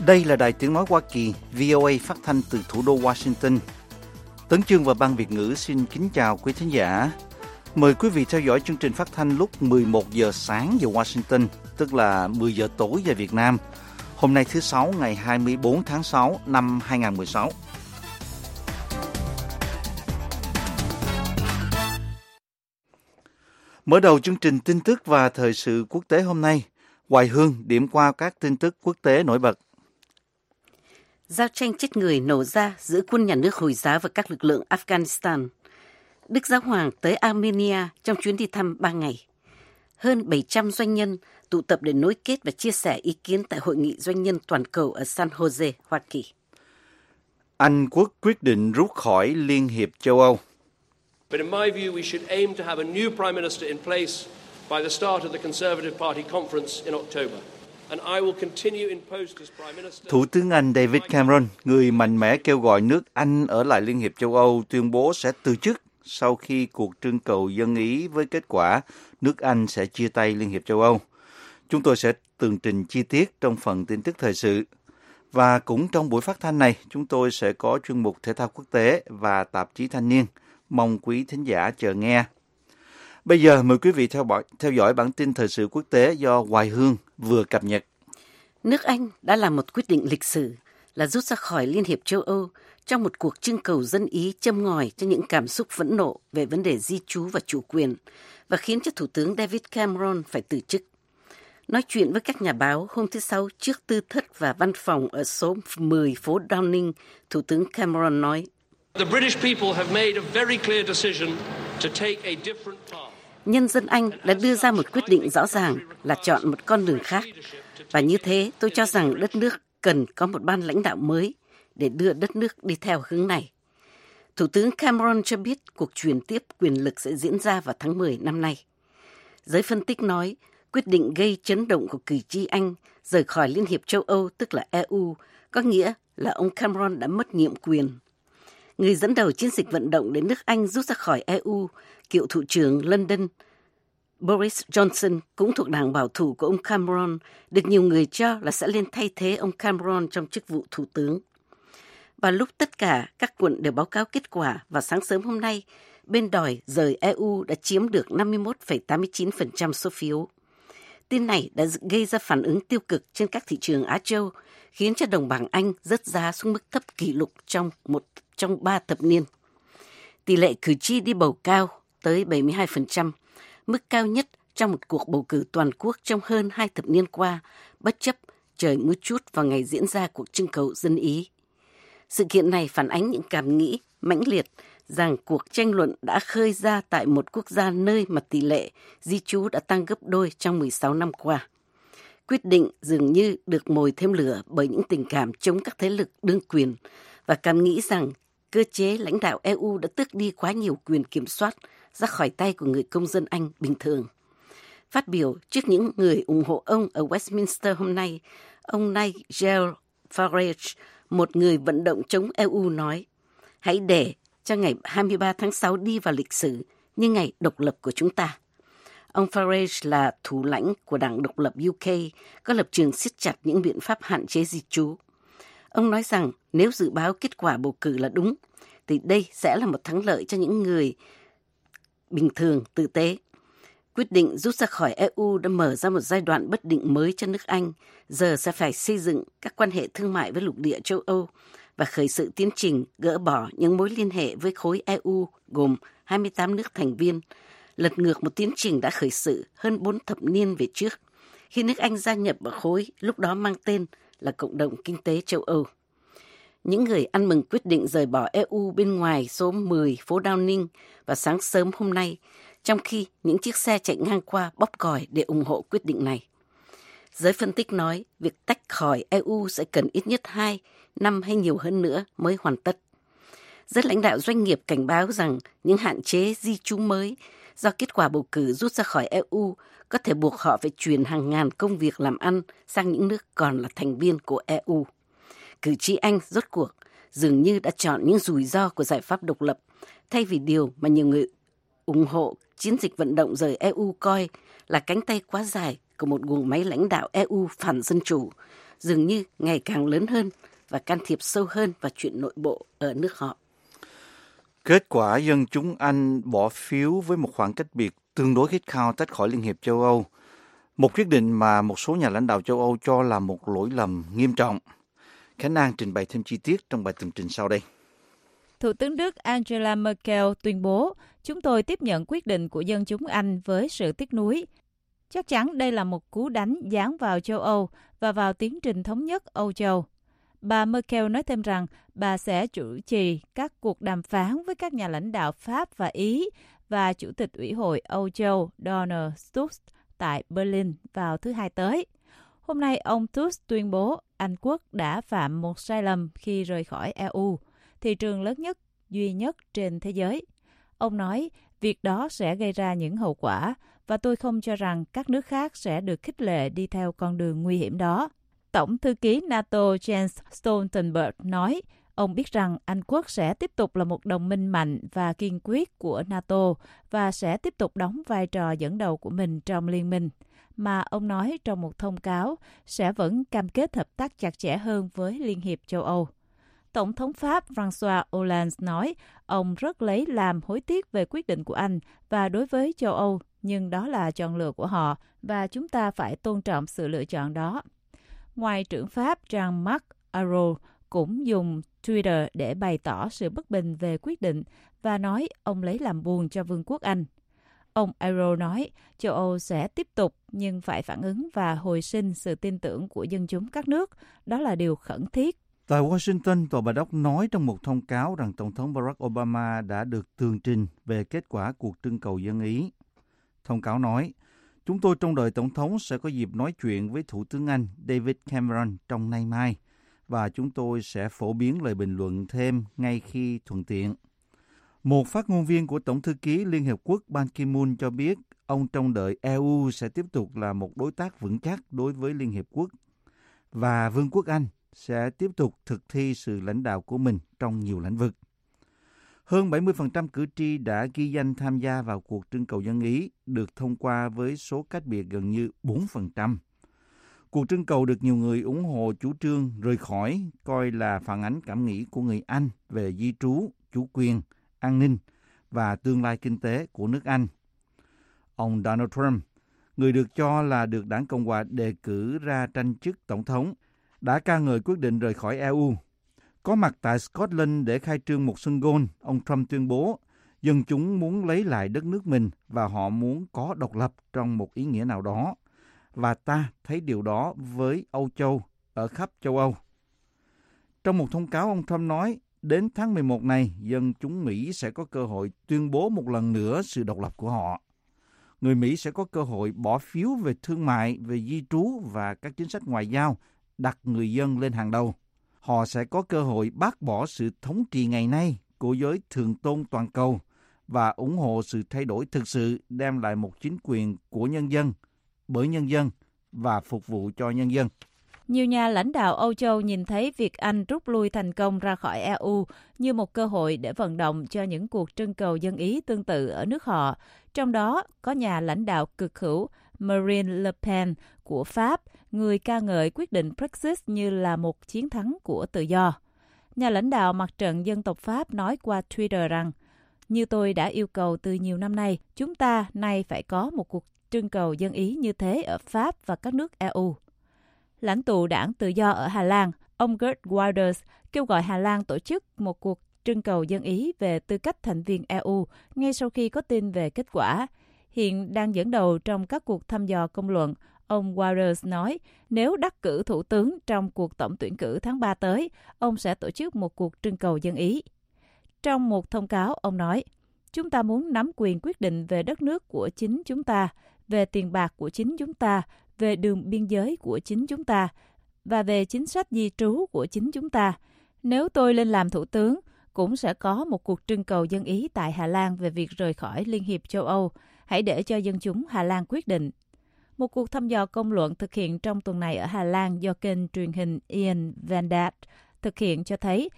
Đây là Đài Tiếng Nói Hoa Kỳ, VOA phát thanh từ thủ đô Washington. Tấn Chương và Ban Việt ngữ xin kính chào quý thính giả. Mời quý vị theo dõi chương trình phát thanh lúc 11 giờ sáng giờ Washington, tức là 10 giờ tối giờ Việt Nam. Hôm nay thứ Sáu ngày 24 tháng 6 năm 2016. Mở đầu chương trình tin tức và thời sự quốc tế hôm nay, Hoài Hương điểm qua các tin tức quốc tế nổi bật. Giao tranh chết người nổ ra giữa quân nhà nước Hồi giáo và các lực lượng Afghanistan. Đức Giáo hoàng tới Armenia trong chuyến đi thăm 3 ngày. Hơn 700 doanh nhân tụ tập để nối kết và chia sẻ ý kiến tại Hội nghị Doanh nhân Toàn cầu ở San Jose, Hoa Kỳ. Anh Quốc quyết định rút khỏi Liên hiệp châu Âu. But in my view, we should aim to have a new Prime Minister in place by the start of the Conservative Party conference in October. And I will continue in post as Prime Minister. Thủ tướng Anh David Cameron, người mạnh mẽ kêu gọi nước Anh ở lại Liên hiệp châu Âu, tuyên bố sẽ từ chức sau khi cuộc trưng cầu dân ý với kết quả nước Anh sẽ chia tay Liên hiệp châu Âu. Chúng tôi sẽ tường trình chi tiết trong phần tin tức thời sự. Và cũng trong buổi phát thanh này, chúng tôi sẽ có chuyên mục thể thao quốc tế và tạp chí thanh niên. Mong quý thính giả chờ nghe. Bây giờ mời quý vị theo dõi bản tin thời sự quốc tế do Hoài Hương vừa cập nhật. Nước Anh đã làm một quyết định lịch sử là rút ra khỏi Liên hiệp châu Âu trong một cuộc trưng cầu dân ý châm ngòi cho những cảm xúc phẫn nộ về vấn đề di trú và chủ quyền và khiến cho Thủ tướng David Cameron phải từ chức. Nói chuyện với các nhà báo hôm thứ Sáu trước tư thất và văn phòng ở số 10 phố Downing, Thủ tướng Cameron nói: The British people have made a very clear decision to take a different path. Nhân dân Anh đã đưa ra một quyết định rõ ràng là chọn một con đường khác. Và như thế, tôi cho rằng đất nước cần có một ban lãnh đạo mới để đưa đất nước đi theo hướng này. Thủ tướng Cameron cho biết cuộc chuyển tiếp quyền lực sẽ diễn ra vào tháng 10 năm nay. Giới phân tích nói, quyết định gây chấn động của cử tri Anh rời khỏi Liên hiệp châu Âu, tức là EU, có nghĩa là ông Cameron đã mất nhiệm quyền. Người dẫn đầu chiến dịch vận động để nước Anh rút ra khỏi EU, cựu thủ trưởng London Boris Johnson, cũng thuộc đảng bảo thủ của ông Cameron, được nhiều người cho là sẽ lên thay thế ông Cameron trong chức vụ thủ tướng. Và lúc tất cả các quận đều báo cáo kết quả vào sáng sớm hôm nay, bên đòi rời EU đã chiếm được 51,89% số phiếu. Tin này đã gây ra phản ứng tiêu cực trên các thị trường Á Châu, khiến cho đồng bảng Anh rớt giá xuống mức thấp kỷ lục trong 3 thập niên. Tỷ lệ cử tri đi bầu cao tới 72%, mức cao nhất trong một cuộc bầu cử toàn quốc trong hơn 2 thập niên qua, bất chấp trời mưa trút vào ngày diễn ra cuộc trưng cầu dân ý. Sự kiện này phản ánh những cảm nghĩ mãnh liệt rằng cuộc tranh luận đã khơi ra tại một quốc gia nơi mà tỷ lệ di trú đã tăng gấp đôi trong 16 năm qua. Quyết định dường như được mồi thêm lửa bởi những tình cảm chống các thế lực đương quyền và cảm nghĩ rằng cơ chế lãnh đạo EU đã tước đi quá nhiều quyền kiểm soát ra khỏi tay của người công dân Anh bình thường. Phát biểu trước những người ủng hộ ông ở Westminster hôm nay, ông Nigel Farage, một người vận động chống EU nói: hãy để cho ngày 23 tháng 6 đi vào lịch sử như ngày độc lập của chúng ta. Ông Farage là thủ lãnh của Đảng Độc lập UK, có lập trường siết chặt những biện pháp hạn chế di trú. Ông nói rằng nếu dự báo kết quả bầu cử là đúng, thì đây sẽ là một thắng lợi cho những người bình thường, tử tế. Quyết định rút ra khỏi EU đã mở ra một giai đoạn bất định mới cho nước Anh, giờ sẽ phải xây dựng các quan hệ thương mại với lục địa châu Âu và khởi sự tiến trình gỡ bỏ những mối liên hệ với khối EU gồm 28 nước thành viên, lật ngược một tiến trình đã khởi sự hơn 4 thập niên về trước, khi nước Anh gia nhập vào khối lúc đó mang tên là Cộng đồng Kinh tế châu Âu. Những người ăn mừng quyết định rời bỏ EU bên ngoài số 10 phố Downing vào sáng sớm hôm nay, trong khi những chiếc xe chạy ngang qua bóp còi để ủng hộ quyết định này. Giới phân tích nói việc tách khỏi EU sẽ cần ít nhất 2 năm hay nhiều hơn nữa mới hoàn tất. Giới lãnh đạo doanh nghiệp cảnh báo rằng những hạn chế di trú mới do kết quả bầu cử rút ra khỏi EU có thể buộc họ phải chuyển hàng ngàn công việc làm ăn sang những nước còn là thành viên của EU. Cử tri Anh rốt cuộc dường như đã chọn những rủi ro của giải pháp độc lập thay vì điều mà nhiều người ủng hộ chiến dịch vận động rời EU coi là cánh tay quá dài của một guồng máy lãnh đạo EU phản dân chủ, dường như ngày càng lớn hơn và can thiệp sâu hơn vào chuyện nội bộ ở nước họ. Kết quả dân chúng Anh bỏ phiếu với một khoảng cách biệt tương đối khít khao tách khỏi Liên hiệp châu Âu. Một quyết định mà một số nhà lãnh đạo châu Âu cho là một lỗi lầm nghiêm trọng. Khánh An trình bày thêm chi tiết trong bài tường trình sau đây. Thủ tướng Đức Angela Merkel tuyên bố, chúng tôi tiếp nhận quyết định của dân chúng Anh với sự tiếc nuối. Chắc chắn đây là một cú đánh giáng vào châu Âu và vào tiến trình thống nhất Âu Châu. Bà Merkel nói thêm rằng bà sẽ chủ trì các cuộc đàm phán với các nhà lãnh đạo Pháp và Ý và Chủ tịch Ủy hội Âu Châu Donald Tusk tại Berlin vào thứ Hai tới. Hôm nay, ông Tusk tuyên bố Anh quốc đã phạm một sai lầm khi rời khỏi EU, thị trường lớn nhất, duy nhất trên thế giới. Ông nói, việc đó sẽ gây ra những hậu quả và tôi không cho rằng các nước khác sẽ được khích lệ đi theo con đường nguy hiểm đó. Tổng thư ký NATO Jens Stoltenberg nói, ông biết rằng Anh quốc sẽ tiếp tục là một đồng minh mạnh và kiên quyết của NATO và sẽ tiếp tục đóng vai trò dẫn đầu của mình trong liên minh, mà ông nói trong một thông cáo sẽ vẫn cam kết hợp tác chặt chẽ hơn với Liên hiệp châu Âu. Tổng thống Pháp François Hollande nói ông rất lấy làm hối tiếc về quyết định của Anh và đối với châu Âu, nhưng đó là chọn lựa của họ và chúng ta phải tôn trọng sự lựa chọn đó. Ngoại trưởng Pháp Jean-Marc Ayrault cũng dùng Twitter để bày tỏ sự bất bình về quyết định và nói ông lấy làm buồn cho Vương quốc Anh. Ông Ayrault nói châu Âu sẽ tiếp tục nhưng phải phản ứng và hồi sinh sự tin tưởng của dân chúng các nước. Đó là điều khẩn thiết. Tại Washington, Tòa Bạch Ốc nói trong một thông cáo rằng Tổng thống Barack Obama đã được tường trình về kết quả cuộc trưng cầu dân Ý. Thông cáo nói, chúng tôi trông đợi Tổng thống sẽ có dịp nói chuyện với Thủ tướng Anh David Cameron trong nay mai, và chúng tôi sẽ phổ biến lời bình luận thêm ngay khi thuận tiện. Một phát ngôn viên của Tổng thư ký Liên Hiệp Quốc Ban Ki-moon cho biết ông trông đợi EU sẽ tiếp tục là một đối tác vững chắc đối với Liên Hiệp Quốc, và Vương quốc Anh sẽ tiếp tục thực thi sự lãnh đạo của mình trong nhiều lĩnh vực. Hơn 70% cử tri đã ghi danh tham gia vào cuộc trưng cầu dân Ý, được thông qua với số cách biệt gần như 4%. Cuộc trưng cầu được nhiều người ủng hộ chủ trương rời khỏi, coi là phản ánh cảm nghĩ của người Anh về di trú, chủ quyền, an ninh và tương lai kinh tế của nước Anh. Ông Donald Trump, người được cho là được Đảng Cộng hòa đề cử ra tranh chức tổng thống, đã ca ngợi quyết định rời khỏi EU. Có mặt tại Scotland để khai trương một sân golf, ông Trump tuyên bố dân chúng muốn lấy lại đất nước mình và họ muốn có độc lập trong một ý nghĩa nào đó. Và ta thấy điều đó với Âu Châu ở khắp châu Âu. Trong một thông cáo, ông Trump nói, đến tháng 11 này, dân chúng Mỹ sẽ có cơ hội tuyên bố một lần nữa sự độc lập của họ. Người Mỹ sẽ có cơ hội bỏ phiếu về thương mại, về di trú và các chính sách ngoại giao, đặt người dân lên hàng đầu. Họ sẽ có cơ hội bác bỏ sự thống trị ngày nay của giới thượng tôn toàn cầu và ủng hộ sự thay đổi thực sự đem lại một chính quyền của nhân dân, bởi nhân dân và phục vụ cho nhân dân. Nhiều nhà lãnh đạo Âu Châu nhìn thấy việc Anh rút lui thành công ra khỏi EU như một cơ hội để vận động cho những cuộc trưng cầu dân Ý tương tự ở nước họ. Trong đó có nhà lãnh đạo cực hữu Marine Le Pen của Pháp, người ca ngợi quyết định Brexit như là một chiến thắng của tự do. Nhà lãnh đạo Mặt trận Dân tộc Pháp nói qua Twitter rằng, như tôi đã yêu cầu từ nhiều năm nay, chúng ta nay phải có một cuộc trưng cầu dân Ý như thế ở Pháp và các nước EU. Lãnh tụ đảng Tự do ở Hà Lan, ông Geert Wilders, kêu gọi Hà Lan tổ chức một cuộc trưng cầu dân Ý về tư cách thành viên EU ngay sau khi có tin về kết quả. Hiện đang dẫn đầu trong các cuộc thăm dò công luận, ông Wilders nói nếu đắc cử thủ tướng trong cuộc tổng tuyển cử tháng 3 tới, ông sẽ tổ chức một cuộc trưng cầu dân Ý. Trong một thông cáo, ông nói, chúng ta muốn nắm quyền quyết định về đất nước của chính chúng ta, về tiền bạc của chính chúng ta, về đường biên giới của chính chúng ta và về chính sách di trú của chính chúng ta. Nếu tôi lên làm thủ tướng, cũng sẽ có một cuộc trưng cầu dân Ý tại Hà Lan về việc rời khỏi Liên hiệp châu Âu. Hãy để cho dân chúng Hà Lan quyết định. Một cuộc thăm dò công luận thực hiện trong tuần này ở Hà Lan do kênh truyền hình Ian Van Dijk thực hiện cho thấy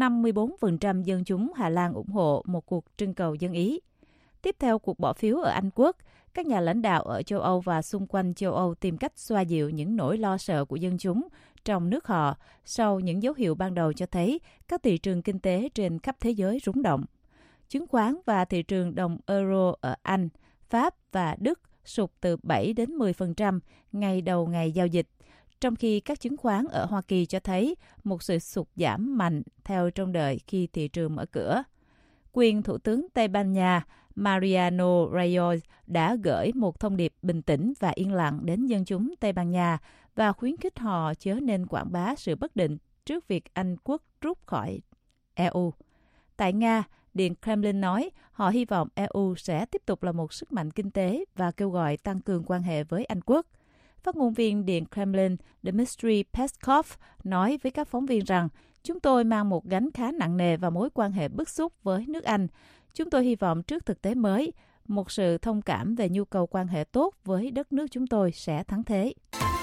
54% dân chúng Hà Lan ủng hộ một cuộc trưng cầu dân Ý. Tiếp theo cuộc bỏ phiếu ở Anh Quốc, các nhà lãnh đạo ở châu Âu và xung quanh châu Âu tìm cách xoa dịu những nỗi lo sợ của dân chúng trong nước họ sau những dấu hiệu ban đầu cho thấy các thị trường kinh tế trên khắp thế giới rúng động. Chứng khoán và thị trường đồng euro ở Anh, Pháp và Đức sụt từ 7 đến 10% ngay đầu ngày giao dịch, trong khi các chứng khoán ở Hoa Kỳ cho thấy một sự sụt giảm mạnh theo trông đợi khi thị trường mở cửa. Quyền Thủ tướng Tây Ban Nha Mariano Rajoy đã gửi một thông điệp bình tĩnh và yên lặng đến dân chúng Tây Ban Nha và khuyến khích họ chớ nên quảng bá sự bất định trước việc Anh quốc rút khỏi EU. Tại Nga, Điện Kremlin nói họ hy vọng EU sẽ tiếp tục là một sức mạnh kinh tế và kêu gọi tăng cường quan hệ với Anh quốc. Phát ngôn viên Điện Kremlin Dmitry Peskov nói với các phóng viên rằng chúng tôi mang một gánh khá nặng nề và mối quan hệ bức xúc với nước Anh. Chúng tôi hy vọng trước thực tế mới, một sự thông cảm về nhu cầu quan hệ tốt với đất nước chúng tôi sẽ thắng thế.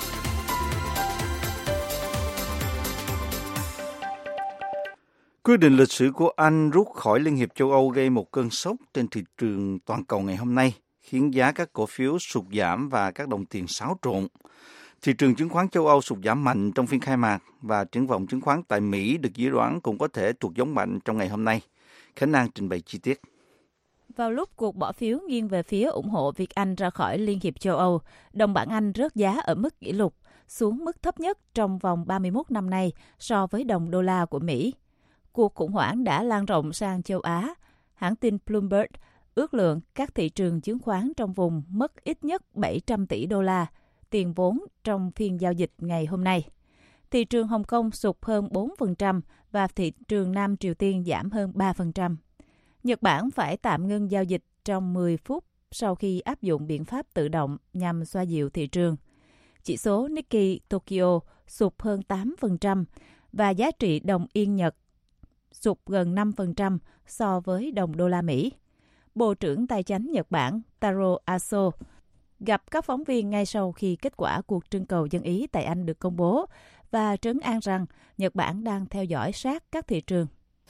Quyết định lịch sử của Anh rút khỏi Liên hiệp châu Âu gây một cơn sốc trên thị trường toàn cầu ngày hôm nay, khiến giá các cổ phiếu sụt giảm và các đồng tiền xáo trộn. Thị trường chứng khoán châu Âu sụt giảm mạnh trong phiên khai mạc và triển vọng chứng khoán tại Mỹ được dự đoán cũng có thể tụt giống mạnh trong ngày hôm nay. Khánh An trình bày chi tiết. Vào lúc cuộc bỏ phiếu nghiêng về phía ủng hộ việc Anh ra khỏi Liên hiệp châu Âu, đồng bảng Anh rớt giá ở mức kỷ lục, xuống mức thấp nhất trong vòng 31 năm nay so với đồng đô la của Mỹ. Cuộc khủng hoảng đã lan rộng sang châu Á. Hãng tin Bloomberg ước lượng các thị trường chứng khoán trong vùng mất ít nhất 700 tỷ đô la tiền vốn trong phiên giao dịch ngày hôm nay. Thị trường Hồng Kông sụt hơn 4% và thị trường Nam Triều Tiên giảm hơn 3%. Nhật Bản phải tạm ngưng giao dịch trong 10 phút sau khi áp dụng biện pháp tự động nhằm xoa dịu thị trường. Chỉ số Nikkei Tokyo sụt hơn 8% và giá trị đồng yên Nhật sụt gần 5% so với đồng đô la Mỹ. Bộ trưởng Tài chánh Nhật Bản Taro Aso gặp các phóng viên ngay sau khi kết quả cuộc trưng cầu dân Ý tại Anh được công bố và trấn an rằng Nhật Bản đang theo dõi sát các thị trường.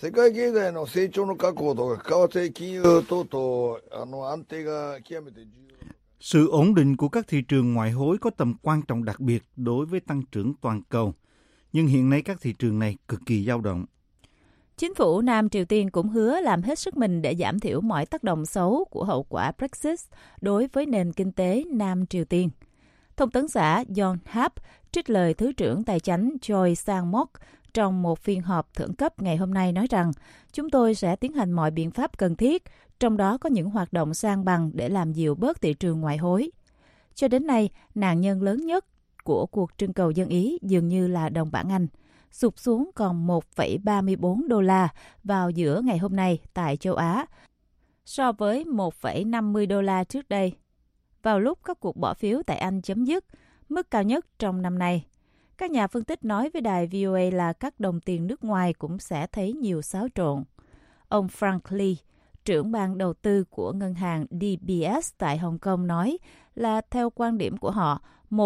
Sự ổn định của các thị trường ngoại hối có tầm quan trọng đặc biệt đối với tăng trưởng toàn cầu, nhưng hiện nay các thị trường này cực kỳ dao động. Chính phủ Nam Triều Tiên cũng hứa làm hết sức mình để giảm thiểu mọi tác động xấu của hậu quả Brexit đối với nền kinh tế Nam Triều Tiên. Thông tấn xã Yonhap trích lời Thứ trưởng Tài chánh Choi Sang-mok trong một phiên họp thượng cấp ngày hôm nay nói rằng chúng tôi sẽ tiến hành mọi biện pháp cần thiết, trong đó có những hoạt động san bằng để làm dịu bớt thị trường ngoại hối. Cho đến nay, nạn nhân lớn nhất của cuộc trưng cầu dân Ý dường như là đồng bảng Anh, sụt xuống còn 1,34 đô la vào giữa ngày hôm nay tại châu Á, so với 1,50 đô la trước đây. Vào lúc các cuộc bỏ phiếu tại Anh chấm dứt, mức cao nhất trong năm nay. Các nhà phân tích nói với đài VOA là các đồng tiền nước ngoài cũng sẽ thấy nhiều xáo trộn. Ông Frank Lee, trưởng ban đầu tư của ngân hàng DBS tại Hồng Kông nói là theo quan điểm của họ,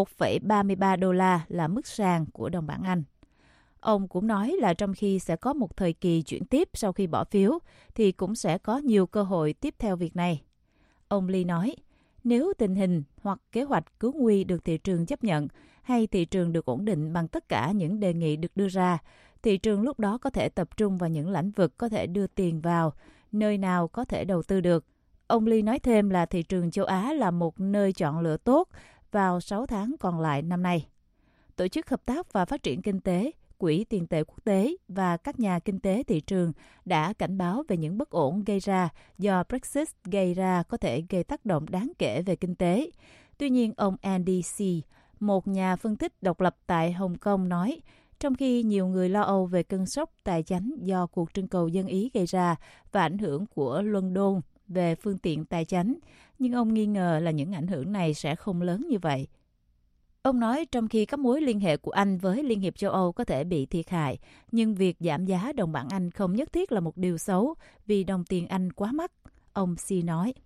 1,33 đô la là mức sàn của đồng bảng Anh. Ông cũng nói là trong khi sẽ có một thời kỳ chuyển tiếp sau khi bỏ phiếu, thì cũng sẽ có nhiều cơ hội tiếp theo việc này. Ông Lee nói, nếu tình hình hoặc kế hoạch cứu nguy được thị trường chấp nhận, hay thị trường được ổn định bằng tất cả những đề nghị được đưa ra, thị trường lúc đó có thể tập trung vào những lĩnh vực có thể đưa tiền vào, nơi nào có thể đầu tư được. Ông Lee nói thêm là thị trường châu Á là một nơi chọn lựa tốt vào 6 tháng còn lại năm nay. Tổ chức Hợp tác và Phát triển Kinh tế, Quỹ tiền tệ quốc tế và các nhà kinh tế thị trường đã cảnh báo về những bất ổn gây ra do Brexit gây ra có thể gây tác động đáng kể về kinh tế. Tuy nhiên, ông Andy C., một nhà phân tích độc lập tại Hồng Kông nói, trong khi nhiều người lo âu về cơn sốc tài chánh do cuộc trưng cầu dân Ý gây ra và ảnh hưởng của London về phương tiện tài chánh, nhưng ông nghi ngờ là những ảnh hưởng này sẽ không lớn như vậy. Ông nói trong khi các mối liên hệ của Anh với Liên hiệp châu Âu có thể bị thiệt hại, nhưng việc giảm giá đồng bảng Anh không nhất thiết là một điều xấu vì đồng tiền Anh quá mắc, ông C. nói.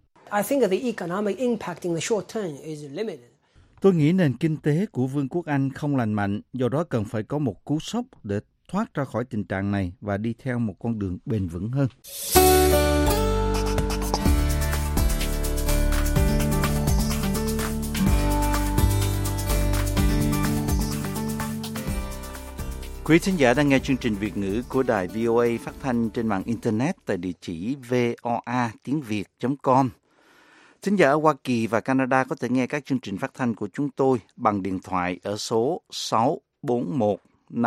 Tôi nghĩ nền kinh tế của Vương quốc Anh không lành mạnh, do đó cần phải có một cú sốc để thoát ra khỏi tình trạng này và đi theo một con đường bền vững hơn. Quý thính giả đang nghe chương trình Việt ngữ của đài VOA phát thanh trên mạng Internet tại địa chỉ voa.tiếng.việt.com. Thính giả ở Hoa Kỳ và Canada có thể nghe các chương trình phát thanh của chúng tôi bằng điện thoại ở số 641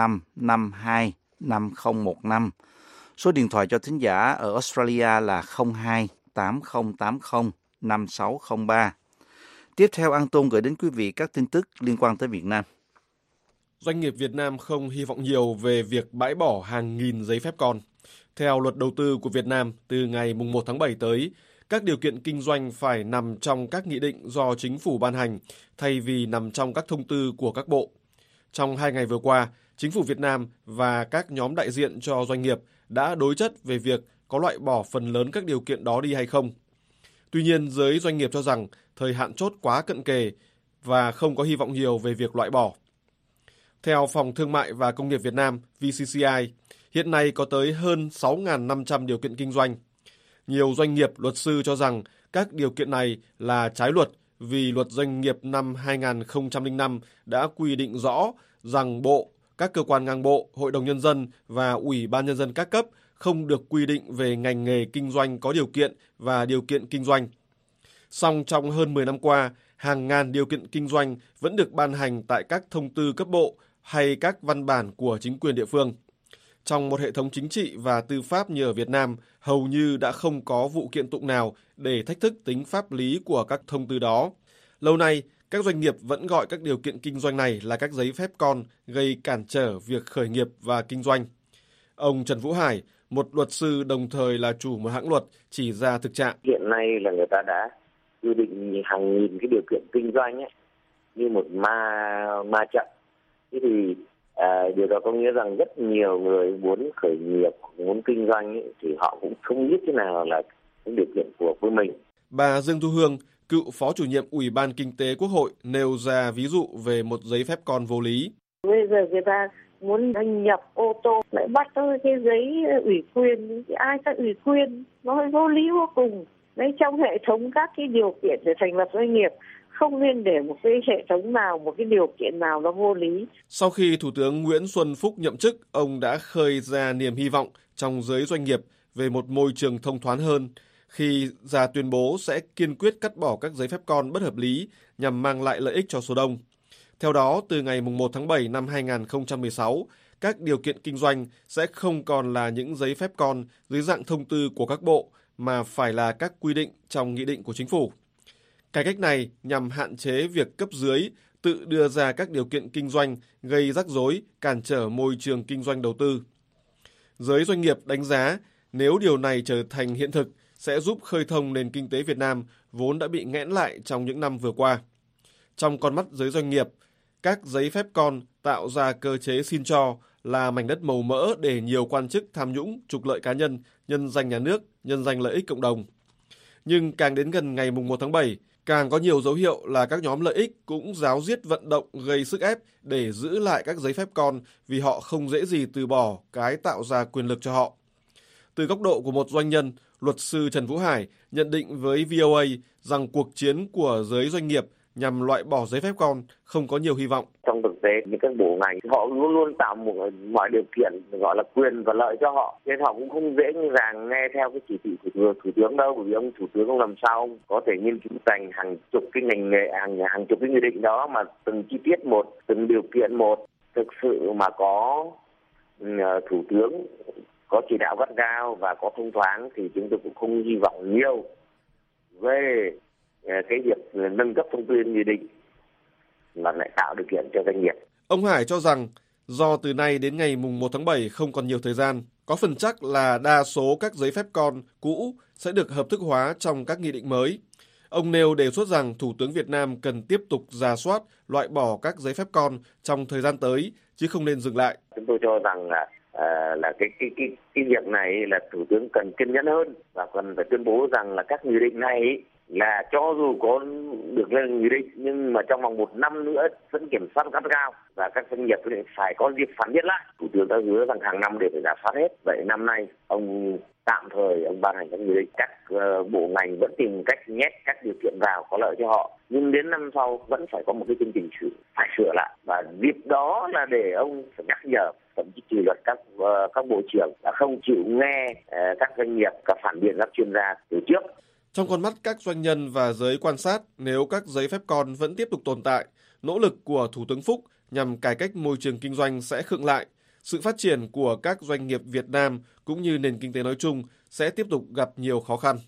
552 5015. Số điện thoại cho thính giả ở Australia là 02 8080 5603. Tiếp theo, An Tôn gửi đến quý vị các tin tức liên quan tới Việt Nam. Doanh nghiệp Việt Nam không hy vọng nhiều về việc bãi bỏ hàng nghìn giấy phép con. Theo luật đầu tư của Việt Nam, từ ngày 1 tháng 7 tới, các điều kiện kinh doanh phải nằm trong các nghị định do chính phủ ban hành, thay vì nằm trong các thông tư của các bộ. Trong 2 ngày vừa qua, chính phủ Việt Nam và các nhóm đại diện cho doanh nghiệp đã đối chất về việc có loại bỏ phần lớn các điều kiện đó đi hay không. Tuy nhiên, giới doanh nghiệp cho rằng thời hạn chốt quá cận kề và không có hy vọng nhiều về việc loại bỏ. Theo Phòng Thương mại và Công nghiệp Việt Nam, VCCI, hiện nay có tới hơn 6.500 điều kiện kinh doanh. Nhiều doanh nghiệp luật sư cho rằng các điều kiện này là trái luật vì luật doanh nghiệp năm 2005 đã quy định rõ rằng Bộ, các cơ quan ngang bộ, Hội đồng Nhân dân và Ủy ban Nhân dân các cấp không được quy định về ngành nghề kinh doanh có điều kiện và điều kiện kinh doanh. Song trong hơn 10 năm qua, hàng ngàn điều kiện kinh doanh vẫn được ban hành tại các thông tư cấp bộ hay các văn bản của chính quyền địa phương. Trong một hệ thống chính trị và tư pháp như ở Việt Nam, hầu như đã không có vụ kiện tụng nào để thách thức tính pháp lý của các thông tư đó. Lâu nay, các doanh nghiệp vẫn gọi các điều kiện kinh doanh này là các giấy phép con, gây cản trở việc khởi nghiệp và kinh doanh. Ông Trần Vũ Hải, một luật sư đồng thời là chủ một hãng luật, chỉ ra thực trạng. Hiện nay là người ta đã quy định hàng nghìn cái điều kiện kinh doanh ấy, như một ma trận. Thế thì điều đó có nghĩa rằng rất nhiều người muốn khởi nghiệp, muốn kinh doanh ấy, thì họ cũng không biết thế nào là những điều kiện phù hợp với mình. Bà Dương Thu Hương, cựu Phó Chủ nhiệm Ủy ban Kinh tế Quốc hội nêu ra ví dụ về một giấy phép con vô lý. Bây giờ người ta muốn đăng nhập ô tô lại bắt cái giấy ủy quyền, ai ta ủy quyền, nó vô lý vô cùng. Đấy, trong hệ thống các cái điều kiện để thành lập doanh nghiệp, không nên để một cái hệ thống nào, một cái điều kiện nào nó vô lý. Sau khi Thủ tướng Nguyễn Xuân Phúc nhậm chức, ông đã khơi ra niềm hy vọng trong giới doanh nghiệp về một môi trường thông thoáng hơn khi ra tuyên bố sẽ kiên quyết cắt bỏ các giấy phép con bất hợp lý nhằm mang lại lợi ích cho số đông. Theo đó, từ ngày 1 tháng 7 năm 2016, các điều kiện kinh doanh sẽ không còn là những giấy phép con dưới dạng thông tư của các bộ, mà phải là các quy định trong nghị định của chính phủ. Cải cách này nhằm hạn chế việc cấp dưới tự đưa ra các điều kiện kinh doanh gây rắc rối, cản trở môi trường kinh doanh đầu tư. Giới doanh nghiệp đánh giá nếu điều này trở thành hiện thực sẽ giúp khơi thông nền kinh tế Việt Nam vốn đã bị nghẽn lại trong những năm vừa qua. Trong con mắt giới doanh nghiệp, các giấy phép con tạo ra cơ chế xin cho là mảnh đất màu mỡ để nhiều quan chức tham nhũng, trục lợi cá nhân, nhân danh nhà nước, nhân danh lợi ích cộng đồng. Nhưng càng đến gần ngày 1 tháng 7, càng có nhiều dấu hiệu là các nhóm lợi ích cũng ráo riết vận động gây sức ép để giữ lại các giấy phép con vì họ không dễ gì từ bỏ cái tạo ra quyền lực cho họ. Từ góc độ của một doanh nhân, luật sư Trần Vũ Hải nhận định với VOA rằng cuộc chiến của giới doanh nghiệp nhằm loại bỏ giấy phép con không có nhiều hy vọng. Trong thực tế, những các bộ ngành họ luôn luôn tạo mọi điều kiện gọi là quyền và lợi cho họ, nên họ cũng không dễ như dàng nghe theo cái chỉ thị của thủ tướng đâu, bởi vì ông thủ tướng không làm sao ông có thể nghiên cứu thành hàng chục cái ngành nghề, hàng chục cái nghị định đó mà từng chi tiết một, từng điều kiện một. Thực sự mà có thủ tướng có chỉ đạo gắt gao và có thông thoáng thì chúng tôi cũng không hy vọng nhiều về cái việc nâng cấp thông tư nghị định mà lại tạo điều kiện cho doanh nghiệp. Ông Hải cho rằng do từ nay đến ngày 1 tháng 7 không còn nhiều thời gian, có phần chắc là đa số các giấy phép con cũ sẽ được hợp thức hóa trong các nghị định mới. Ông nêu đề xuất rằng Thủ tướng Việt Nam cần tiếp tục rà soát, loại bỏ các giấy phép con trong thời gian tới, chứ không nên dừng lại. Chúng tôi cho rằng là cái việc này là Thủ tướng cần kiên nhẫn hơn và cần phải tuyên bố rằng là các nghị định này là cho dù có được lên nghị định nhưng mà trong vòng 1 năm nữa vẫn kiểm soát gắt gao và các doanh nghiệp phải có dịp phản biện lại. Thủ tướng đã hứa rằng hàng năm đều phải rà soát hết. Vậy năm nay ông tạm thời ông ban hành các nghị định, các bộ ngành vẫn tìm cách nhét các điều kiện vào có lợi cho họ nhưng đến năm sau vẫn phải có một cái chương trình phải sửa lại, và dịp đó là để ông phải nhắc nhở, thậm chí kỷ luật các bộ trưởng đã không chịu nghe các doanh nghiệp, các phản biện các chuyên gia từ trước. Trong con mắt các doanh nhân và giới quan sát, nếu các giấy phép con vẫn tiếp tục tồn tại, nỗ lực của Thủ tướng Phúc nhằm cải cách môi trường kinh doanh sẽ khựng lại. Sự phát triển của các doanh nghiệp Việt Nam cũng như nền kinh tế nói chung sẽ tiếp tục gặp nhiều khó khăn.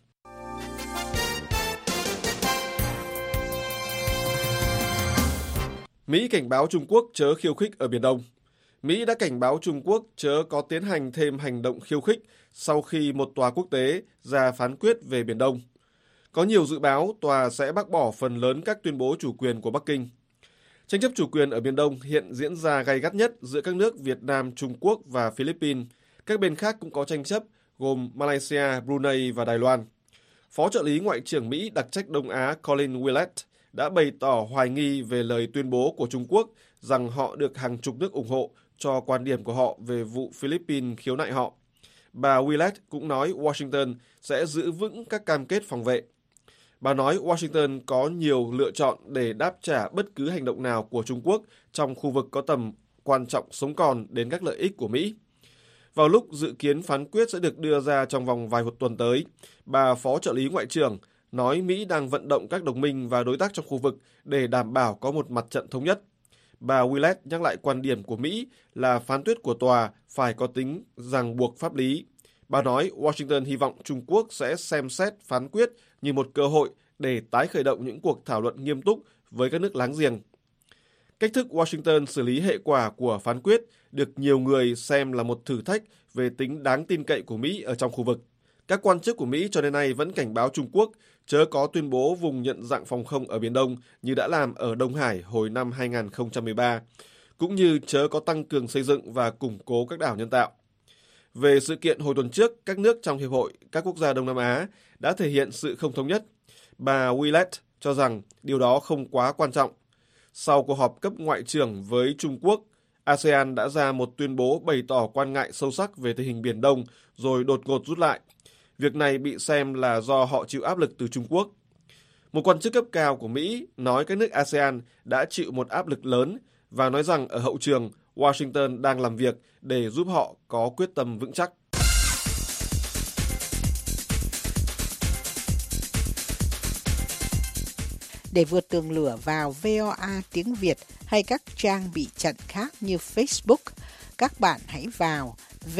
Mỹ cảnh báo Trung Quốc chớ khiêu khích ở Biển Đông. Mỹ đã cảnh báo Trung Quốc chớ có tiến hành thêm hành động khiêu khích sau khi một tòa quốc tế ra phán quyết về Biển Đông. Có nhiều dự báo tòa sẽ bác bỏ phần lớn các tuyên bố chủ quyền của Bắc Kinh. Tranh chấp chủ quyền ở Biển Đông hiện diễn ra gay gắt nhất giữa các nước Việt Nam, Trung Quốc và Philippines. Các bên khác cũng có tranh chấp gồm Malaysia, Brunei và Đài Loan. Phó trợ lý Ngoại trưởng Mỹ đặc trách Đông Á Colin Willett đã bày tỏ hoài nghi về lời tuyên bố của Trung Quốc rằng họ được hàng chục nước ủng hộ cho quan điểm của họ về vụ Philippines khiếu nại họ. Bà Willett cũng nói Washington sẽ giữ vững các cam kết phòng vệ. Bà nói Washington có nhiều lựa chọn để đáp trả bất cứ hành động nào của Trung Quốc trong khu vực có tầm quan trọng sống còn đến các lợi ích của Mỹ. Vào lúc dự kiến phán quyết sẽ được đưa ra trong vòng vài tuần tới, bà Phó trợ lý Ngoại trưởng nói Mỹ đang vận động các đồng minh và đối tác trong khu vực để đảm bảo có một mặt trận thống nhất. Bà Willett nhắc lại quan điểm của Mỹ là phán quyết của tòa phải có tính ràng buộc pháp lý. Bà nói Washington hy vọng Trung Quốc sẽ xem xét phán quyết như một cơ hội để tái khởi động những cuộc thảo luận nghiêm túc với các nước láng giềng. Cách thức Washington xử lý hệ quả của phán quyết được nhiều người xem là một thử thách về tính đáng tin cậy của Mỹ ở trong khu vực. Các quan chức của Mỹ cho đến nay vẫn cảnh báo Trung Quốc chớ có tuyên bố vùng nhận dạng phòng không ở Biển Đông như đã làm ở Đông Hải hồi năm 2013, cũng như chớ có tăng cường xây dựng và củng cố các đảo nhân tạo. Về sự kiện hồi tuần trước, các nước trong Hiệp hội các quốc gia Đông Nam Á đã thể hiện sự không thống nhất. Bà Willett cho rằng điều đó không quá quan trọng. Sau cuộc họp cấp ngoại trưởng với Trung Quốc, ASEAN đã ra một tuyên bố bày tỏ quan ngại sâu sắc về tình hình Biển Đông rồi đột ngột rút lại. Việc này bị xem là do họ chịu áp lực từ Trung Quốc. Một quan chức cấp cao của Mỹ nói các nước ASEAN đã chịu một áp lực lớn và nói rằng ở hậu trường, Washington đang làm việc để giúp họ có quyết tâm vững chắc. Để vượt tường lửa vào VOA tiếng Việt hay các trang bị chặn khác như Facebook, các bạn hãy vào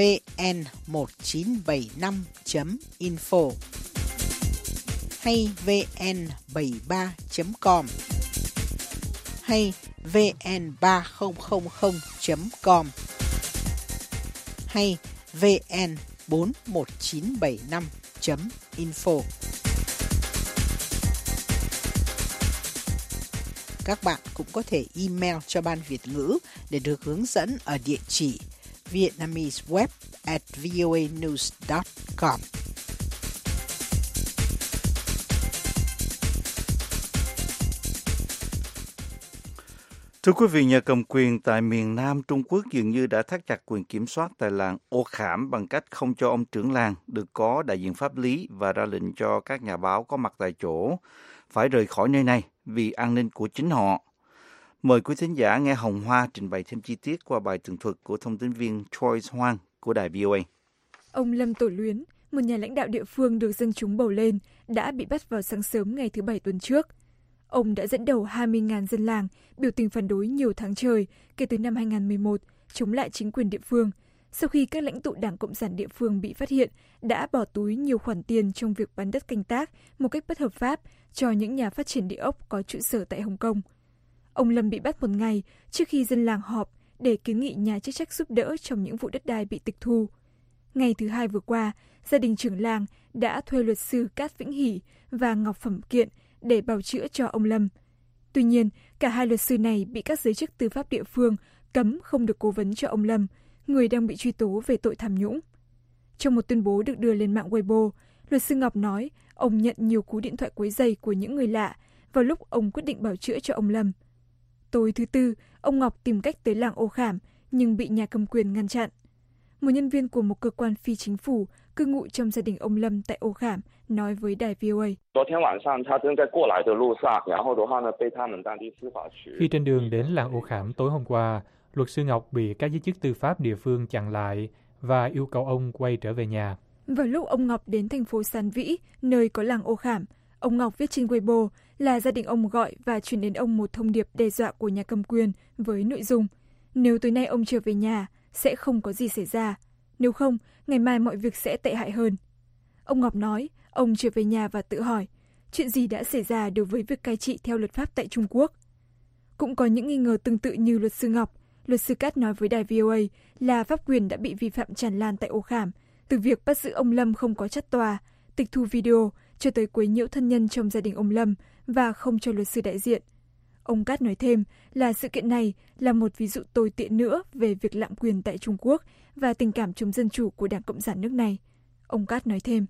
vn1975.info hay vn73.com hay vn3000.com hay vn41975.info. Các bạn cũng có thể email cho Ban Việt ngữ để được hướng dẫn ở địa chỉ vietnameseweb@voanews.com. Thưa quý vị, nhà cầm quyền tại miền Nam Trung Quốc dường như đã thắt chặt quyền kiểm soát tại làng Ô Khảm bằng cách không cho ông trưởng làng được có đại diện pháp lý và ra lệnh cho các nhà báo có mặt tại chỗ phải rời khỏi nơi này vì an ninh của chính họ. Mời quý thính giả nghe Hồng Hoa trình bày thêm chi tiết qua bài tường thuật của thông tin viên Troy Hoang của đài VOA. Ông Lâm Tổ Luyến, một nhà lãnh đạo địa phương được dân chúng bầu lên, đã bị bắt vào sáng sớm ngày thứ Bảy tuần trước. Ông đã dẫn đầu 20.000 dân làng biểu tình phản đối nhiều tháng trời kể từ năm 2011 chống lại chính quyền địa phương, sau khi các lãnh tụ Đảng Cộng sản địa phương bị phát hiện đã bỏ túi nhiều khoản tiền trong việc bán đất canh tác một cách bất hợp pháp cho những nhà phát triển địa ốc có trụ sở tại Hồng Kông. Ông Lâm bị bắt một ngày trước khi dân làng họp để kiến nghị nhà chức trách giúp đỡ trong những vụ đất đai bị tịch thu. Ngày thứ Hai vừa qua, gia đình trưởng làng đã thuê luật sư Cát Vĩnh Hỷ và Ngọc Phẩm Kiện để bào chữa cho ông Lâm. Tuy nhiên, cả hai luật sư này bị các giới chức tư pháp địa phương cấm không được cố vấn cho ông Lâm, người đang bị truy tố về tội tham nhũng. Trong một tuyên bố được đưa lên mạng Weibo, luật sư Ngọc nói ông nhận nhiều cú điện thoại quấy rầy của những người lạ vào lúc ông quyết định bào chữa cho ông Lâm. Tối thứ Tư, ông Ngọc tìm cách tới làng Ô Khảm nhưng bị nhà cầm quyền ngăn chặn. Một nhân viên của một cơ quan phi chính phủ cư ngụ trong gia đình ông Lâm tại Ô Khảm, nói với đài VOA. Khi trên đường đến làng Ô Khảm tối hôm qua, luật sư Ngọc bị các giới chức tư pháp địa phương chặn lại và yêu cầu ông quay trở về nhà. Vào lúc ông Ngọc đến thành phố San Vĩ, nơi có làng Ô Khảm, ông Ngọc viết trên Weibo là gia đình ông gọi và truyền đến ông một thông điệp đe dọa của nhà cầm quyền với nội dung: nếu tối nay ông trở về nhà, sẽ không có gì xảy ra. Nếu không, ngày mai mọi việc sẽ tệ hại hơn. Ông Ngọc nói, ông trở về nhà và tự hỏi, chuyện gì đã xảy ra đối với việc cai trị theo luật pháp tại Trung Quốc. Cũng có những nghi ngờ tương tự như luật sư Ngọc. Luật sư Cát nói với đài VOA là pháp quyền đã bị vi phạm tràn lan tại Ô Khảm, từ việc bắt giữ ông Lâm không có trát tòa, tịch thu video, cho tới quấy nhiễu thân nhân trong gia đình ông Lâm và không cho luật sư đại diện. Ông Cát nói thêm là sự kiện này là một ví dụ tồi tệ nữa về việc lạm quyền tại Trung Quốc và tình cảm chống dân chủ của Đảng Cộng sản nước này. Ông Cát nói thêm,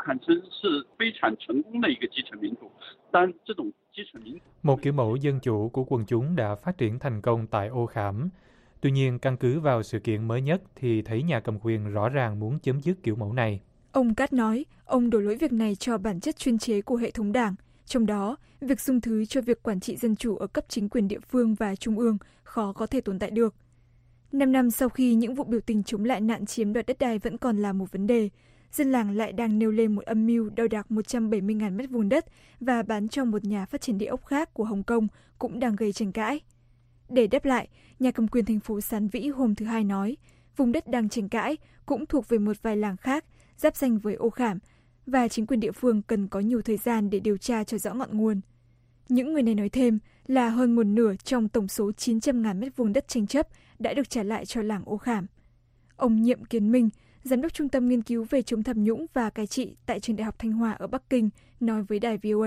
một kiểu mẫu dân chủ của quần chúng đã phát triển thành công tại Ô Khảm. Tuy nhiên, căn cứ vào sự kiện mới nhất thì thấy nhà cầm quyền rõ ràng muốn chấm dứt kiểu mẫu này. Ông Cát nói, ông đổ lỗi việc này cho bản chất chuyên chế của hệ thống đảng, trong đó, việc dung thứ cho việc quản trị dân chủ ở cấp chính quyền địa phương và trung ương khó có thể tồn tại được. 5 năm sau khi những vụ biểu tình chống lại nạn chiếm đoạt đất đai vẫn còn là một vấn đề, dân làng lại đang nêu lên một âm mưu đo đạc 170.000 mét vuông đất và bán cho một nhà phát triển địa ốc khác của Hồng Kông cũng đang gây tranh cãi. Để đáp lại, nhà cầm quyền thành phố San Vĩ hôm thứ Hai nói, vùng đất đang tranh cãi cũng thuộc về một vài làng khác, giáp ranh với Ô Khảm, và chính quyền địa phương cần có nhiều thời gian để điều tra cho rõ ngọn nguồn. Những người này nói thêm là hơn một nửa trong tổng số 900.000 mét vuông đất tranh chấp đã được trả lại cho làng Ô Khảm. Ông Nhiệm Kiến Minh, giám đốc Trung tâm Nghiên cứu về chống tham nhũng và cai trị tại Trường Đại học Thanh Hoa ở Bắc Kinh, nói với đài VOA.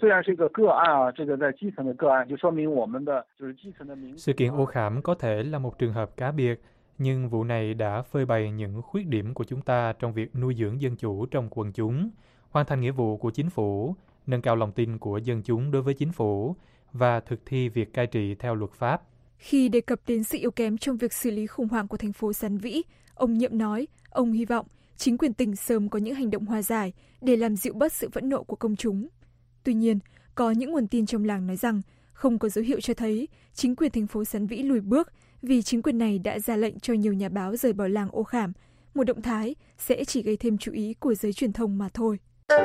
Sự kiện Ô Khảm có thể là một trường hợp cá biệt, nhưng vụ này đã phơi bày những khuyết điểm của chúng ta trong việc nuôi dưỡng dân chủ trong quần chúng, hoàn thành nghĩa vụ của chính phủ, nâng cao lòng tin của dân chúng đối với chính phủ và thực thi việc cai trị theo luật pháp. Khi đề cập đến sự yếu kém trong việc xử lý khủng hoảng của thành phố San Vĩ, ông Nhiệm nói ông hy vọng chính quyền tỉnh sớm có những hành động hòa giải để làm dịu bớt sự phẫn nộ của công chúng. Tuy nhiên, có những nguồn tin trong làng nói rằng không có dấu hiệu cho thấy chính quyền thành phố San Vĩ lùi bước vì chính quyền này đã ra lệnh cho nhiều nhà báo rời bỏ làng Ô Khảm, một động thái sẽ chỉ gây thêm chú ý của giới truyền thông mà thôi.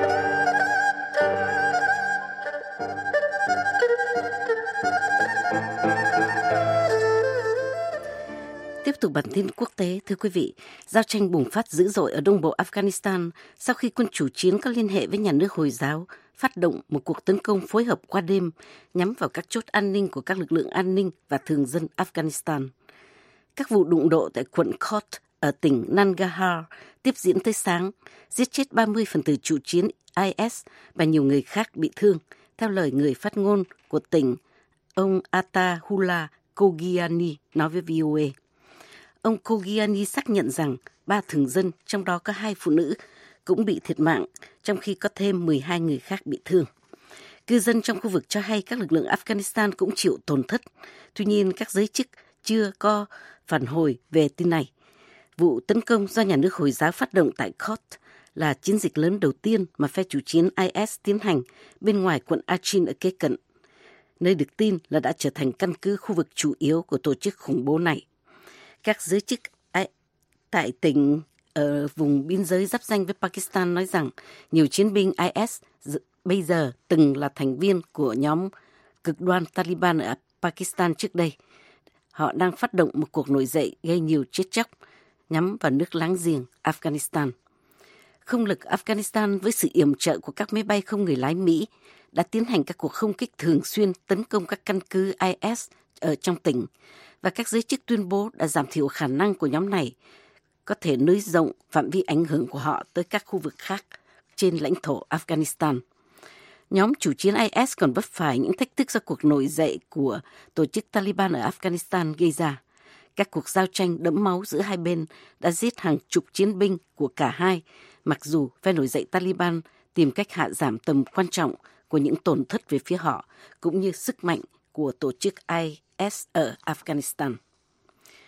Tiếp tục bản tin quốc tế, thưa quý vị, giao tranh bùng phát dữ dội ở đông bộ Afghanistan sau khi quân chủ chiến có liên hệ với nhà nước Hồi giáo phát động một cuộc tấn công phối hợp qua đêm nhắm vào các chốt an ninh của các lực lượng an ninh và thường dân Afghanistan. Các vụ đụng độ tại quận Kut ở tỉnh Nangarhar tiếp diễn tới sáng, giết chết 30 phần tử chủ chiến IS và nhiều người khác bị thương, theo lời người phát ngôn của tỉnh, ông Atahullah Kogiani nói với VOA. Ông Kogiani xác nhận rằng 3 thường dân, trong đó có 2 phụ nữ, cũng bị thiệt mạng, trong khi có thêm 12 người khác bị thương. Cư dân trong khu vực cho hay các lực lượng Afghanistan cũng chịu tổn thất. Tuy nhiên, các giới chức chưa có phản hồi về tin này. Vụ tấn công do nhà nước Hồi giáo phát động tại Kut là chiến dịch lớn đầu tiên mà phe chủ chiến IS tiến hành bên ngoài quận Achin ở kế cận, nơi được tin là đã trở thành căn cứ khu vực chủ yếu của tổ chức khủng bố này. Các giới chức tại tỉnh ở vùng biên giới giáp ranh với Pakistan nói rằng nhiều chiến binh IS bây giờ từng là thành viên của nhóm cực đoan Taliban ở Pakistan trước đây. Họ đang phát động một cuộc nổi dậy gây nhiều chết chóc nhắm vào nước láng giềng Afghanistan. Không lực Afghanistan với sự yểm trợ của các máy bay không người lái Mỹ đã tiến hành các cuộc không kích thường xuyên tấn công các căn cứ IS ở trong tỉnh, và các giới chức tuyên bố đã giảm thiểu khả năng của nhóm này có thể nới rộng phạm vi ảnh hưởng của họ tới các khu vực khác trên lãnh thổ Afghanistan. Nhóm chủ chiến IS còn vấp phải những thách thức do cuộc nổi dậy của tổ chức Taliban ở Afghanistan gây ra. Các cuộc giao tranh đẫm máu giữa hai bên đã giết hàng chục chiến binh của cả hai, mặc dù phe nổi dậy Taliban tìm cách hạ giảm tầm quan trọng của những tổn thất về phía họ, cũng như sức mạnh của tổ chức IS ở Afghanistan.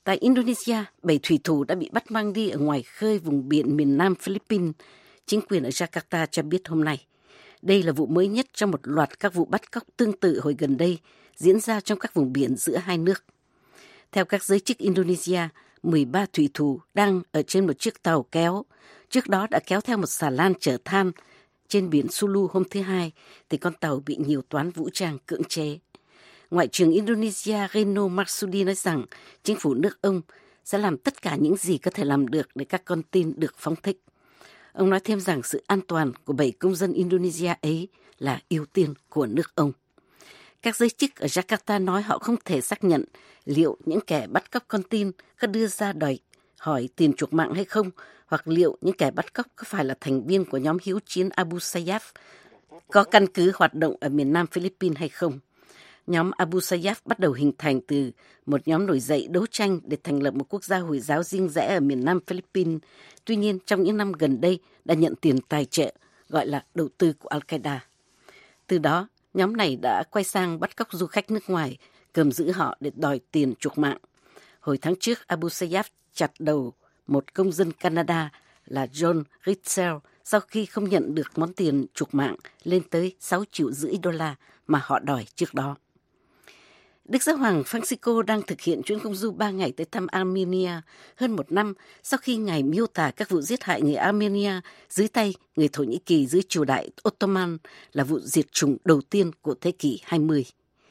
Tại Indonesia, 7 thủy thủ đã bị bắt mang đi ở ngoài khơi vùng biển miền Nam Philippines. Chính quyền ở Jakarta cho biết hôm nay. Đây là vụ mới nhất trong một loạt các vụ bắt cóc tương tự hồi gần đây diễn ra trong các vùng biển giữa hai nước. Theo các giới chức Indonesia, 13 thủy thủ đang ở trên một chiếc tàu kéo. Trước đó đã kéo theo một xà lan chở than trên biển Sulu hôm thứ Hai, thì con tàu bị nhiều toán vũ trang cưỡng chế. Ngoại trưởng Indonesia Retno Marsudi nói rằng chính phủ nước ông sẽ làm tất cả những gì có thể làm được để các con tin được phóng thích. Ông nói thêm rằng sự an toàn của 7 công dân Indonesia ấy là ưu tiên của nước ông. Các giới chức ở Jakarta nói họ không thể xác nhận liệu những kẻ bắt cóc con tin có đưa ra đòi hỏi tiền chuộc mạng hay không, hoặc liệu những kẻ bắt cóc có phải là thành viên của nhóm hữu chiến Abu Sayyaf có căn cứ hoạt động ở miền Nam Philippines hay không. Nhóm Abu Sayyaf bắt đầu hình thành từ một nhóm nổi dậy đấu tranh để thành lập một quốc gia Hồi giáo riêng rẽ ở miền Nam Philippines. Tuy nhiên, trong những năm gần đây đã nhận tiền tài trợ gọi là đầu tư của Al-Qaeda. Từ đó, nhóm này đã quay sang bắt cóc du khách nước ngoài, cầm giữ họ để đòi tiền chuộc mạng. Hồi tháng trước, Abu Sayyaf chặt đầu một công dân Canada là John Ritzel sau khi không nhận được món tiền chuộc mạng lên tới 6,5 triệu đô-la mà họ đòi trước đó. Đức Giáo hoàng Francisco đang thực hiện chuyến công du 3 ngày tới thăm Armenia hơn một năm sau khi Ngài miêu tả các vụ giết hại người Armenia dưới tay người Thổ Nhĩ Kỳ dưới triều đại Ottoman là vụ diệt chủng đầu tiên của thế kỷ 20.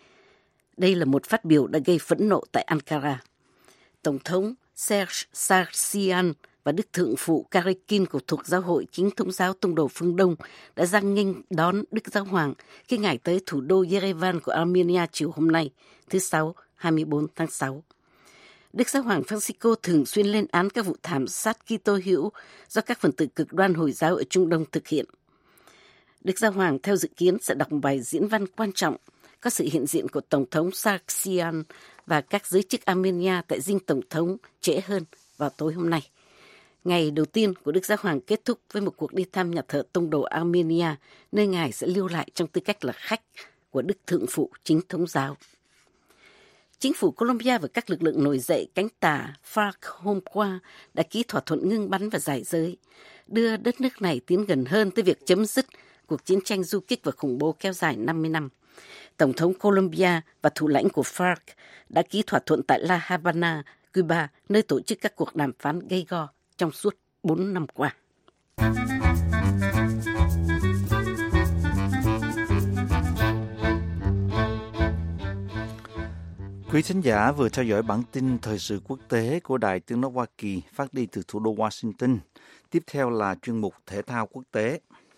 Đây là một phát biểu đã gây phẫn nộ tại Ankara. Tổng thống Serge Sargsyan và Đức Thượng phụ Karekin của thuộc Giáo hội Chính thống giáo Tông đồ phương Đông đã ra nghênh đón Đức Giáo hoàng khi Ngài tới thủ đô Yerevan của Armenia chiều hôm nay, thứ Sáu, 24 tháng 6. Đức Giáo hoàng Francisco thường xuyên lên án các vụ thảm sát Kitô hữu do các phần tử cực đoan Hồi giáo ở Trung Đông thực hiện. Đức Giáo hoàng theo dự kiến sẽ đọc một bài diễn văn quan trọng có sự hiện diện của Tổng thống Sargsyan và các giới chức Armenia tại dinh Tổng thống trễ hơn vào tối hôm nay. Ngày đầu tiên của Đức Giáo hoàng kết thúc với một cuộc đi thăm nhà thờ Tông đồ Armenia, nơi Ngài sẽ lưu lại trong tư cách là khách của Đức Thượng phụ Chính thống giáo. Chính phủ Colombia và các lực lượng nổi dậy cánh tả FARC hôm qua đã ký thỏa thuận ngưng bắn và giải giới, đưa đất nước này tiến gần hơn tới việc chấm dứt cuộc chiến tranh du kích và khủng bố kéo dài 50 năm. Tổng thống Colombia và thủ lãnh của FARC đã ký thỏa thuận tại La Habana, Cuba, nơi tổ chức các cuộc đàm phán gay go trong suốt 4 năm qua. Quý thính giả vừa theo dõi bản tin thời sự quốc tế của Đài Tiếng nói Hoa Kỳ phát đi từ thủ đô Washington. Tiếp theo là chuyên mục thể thao quốc tế.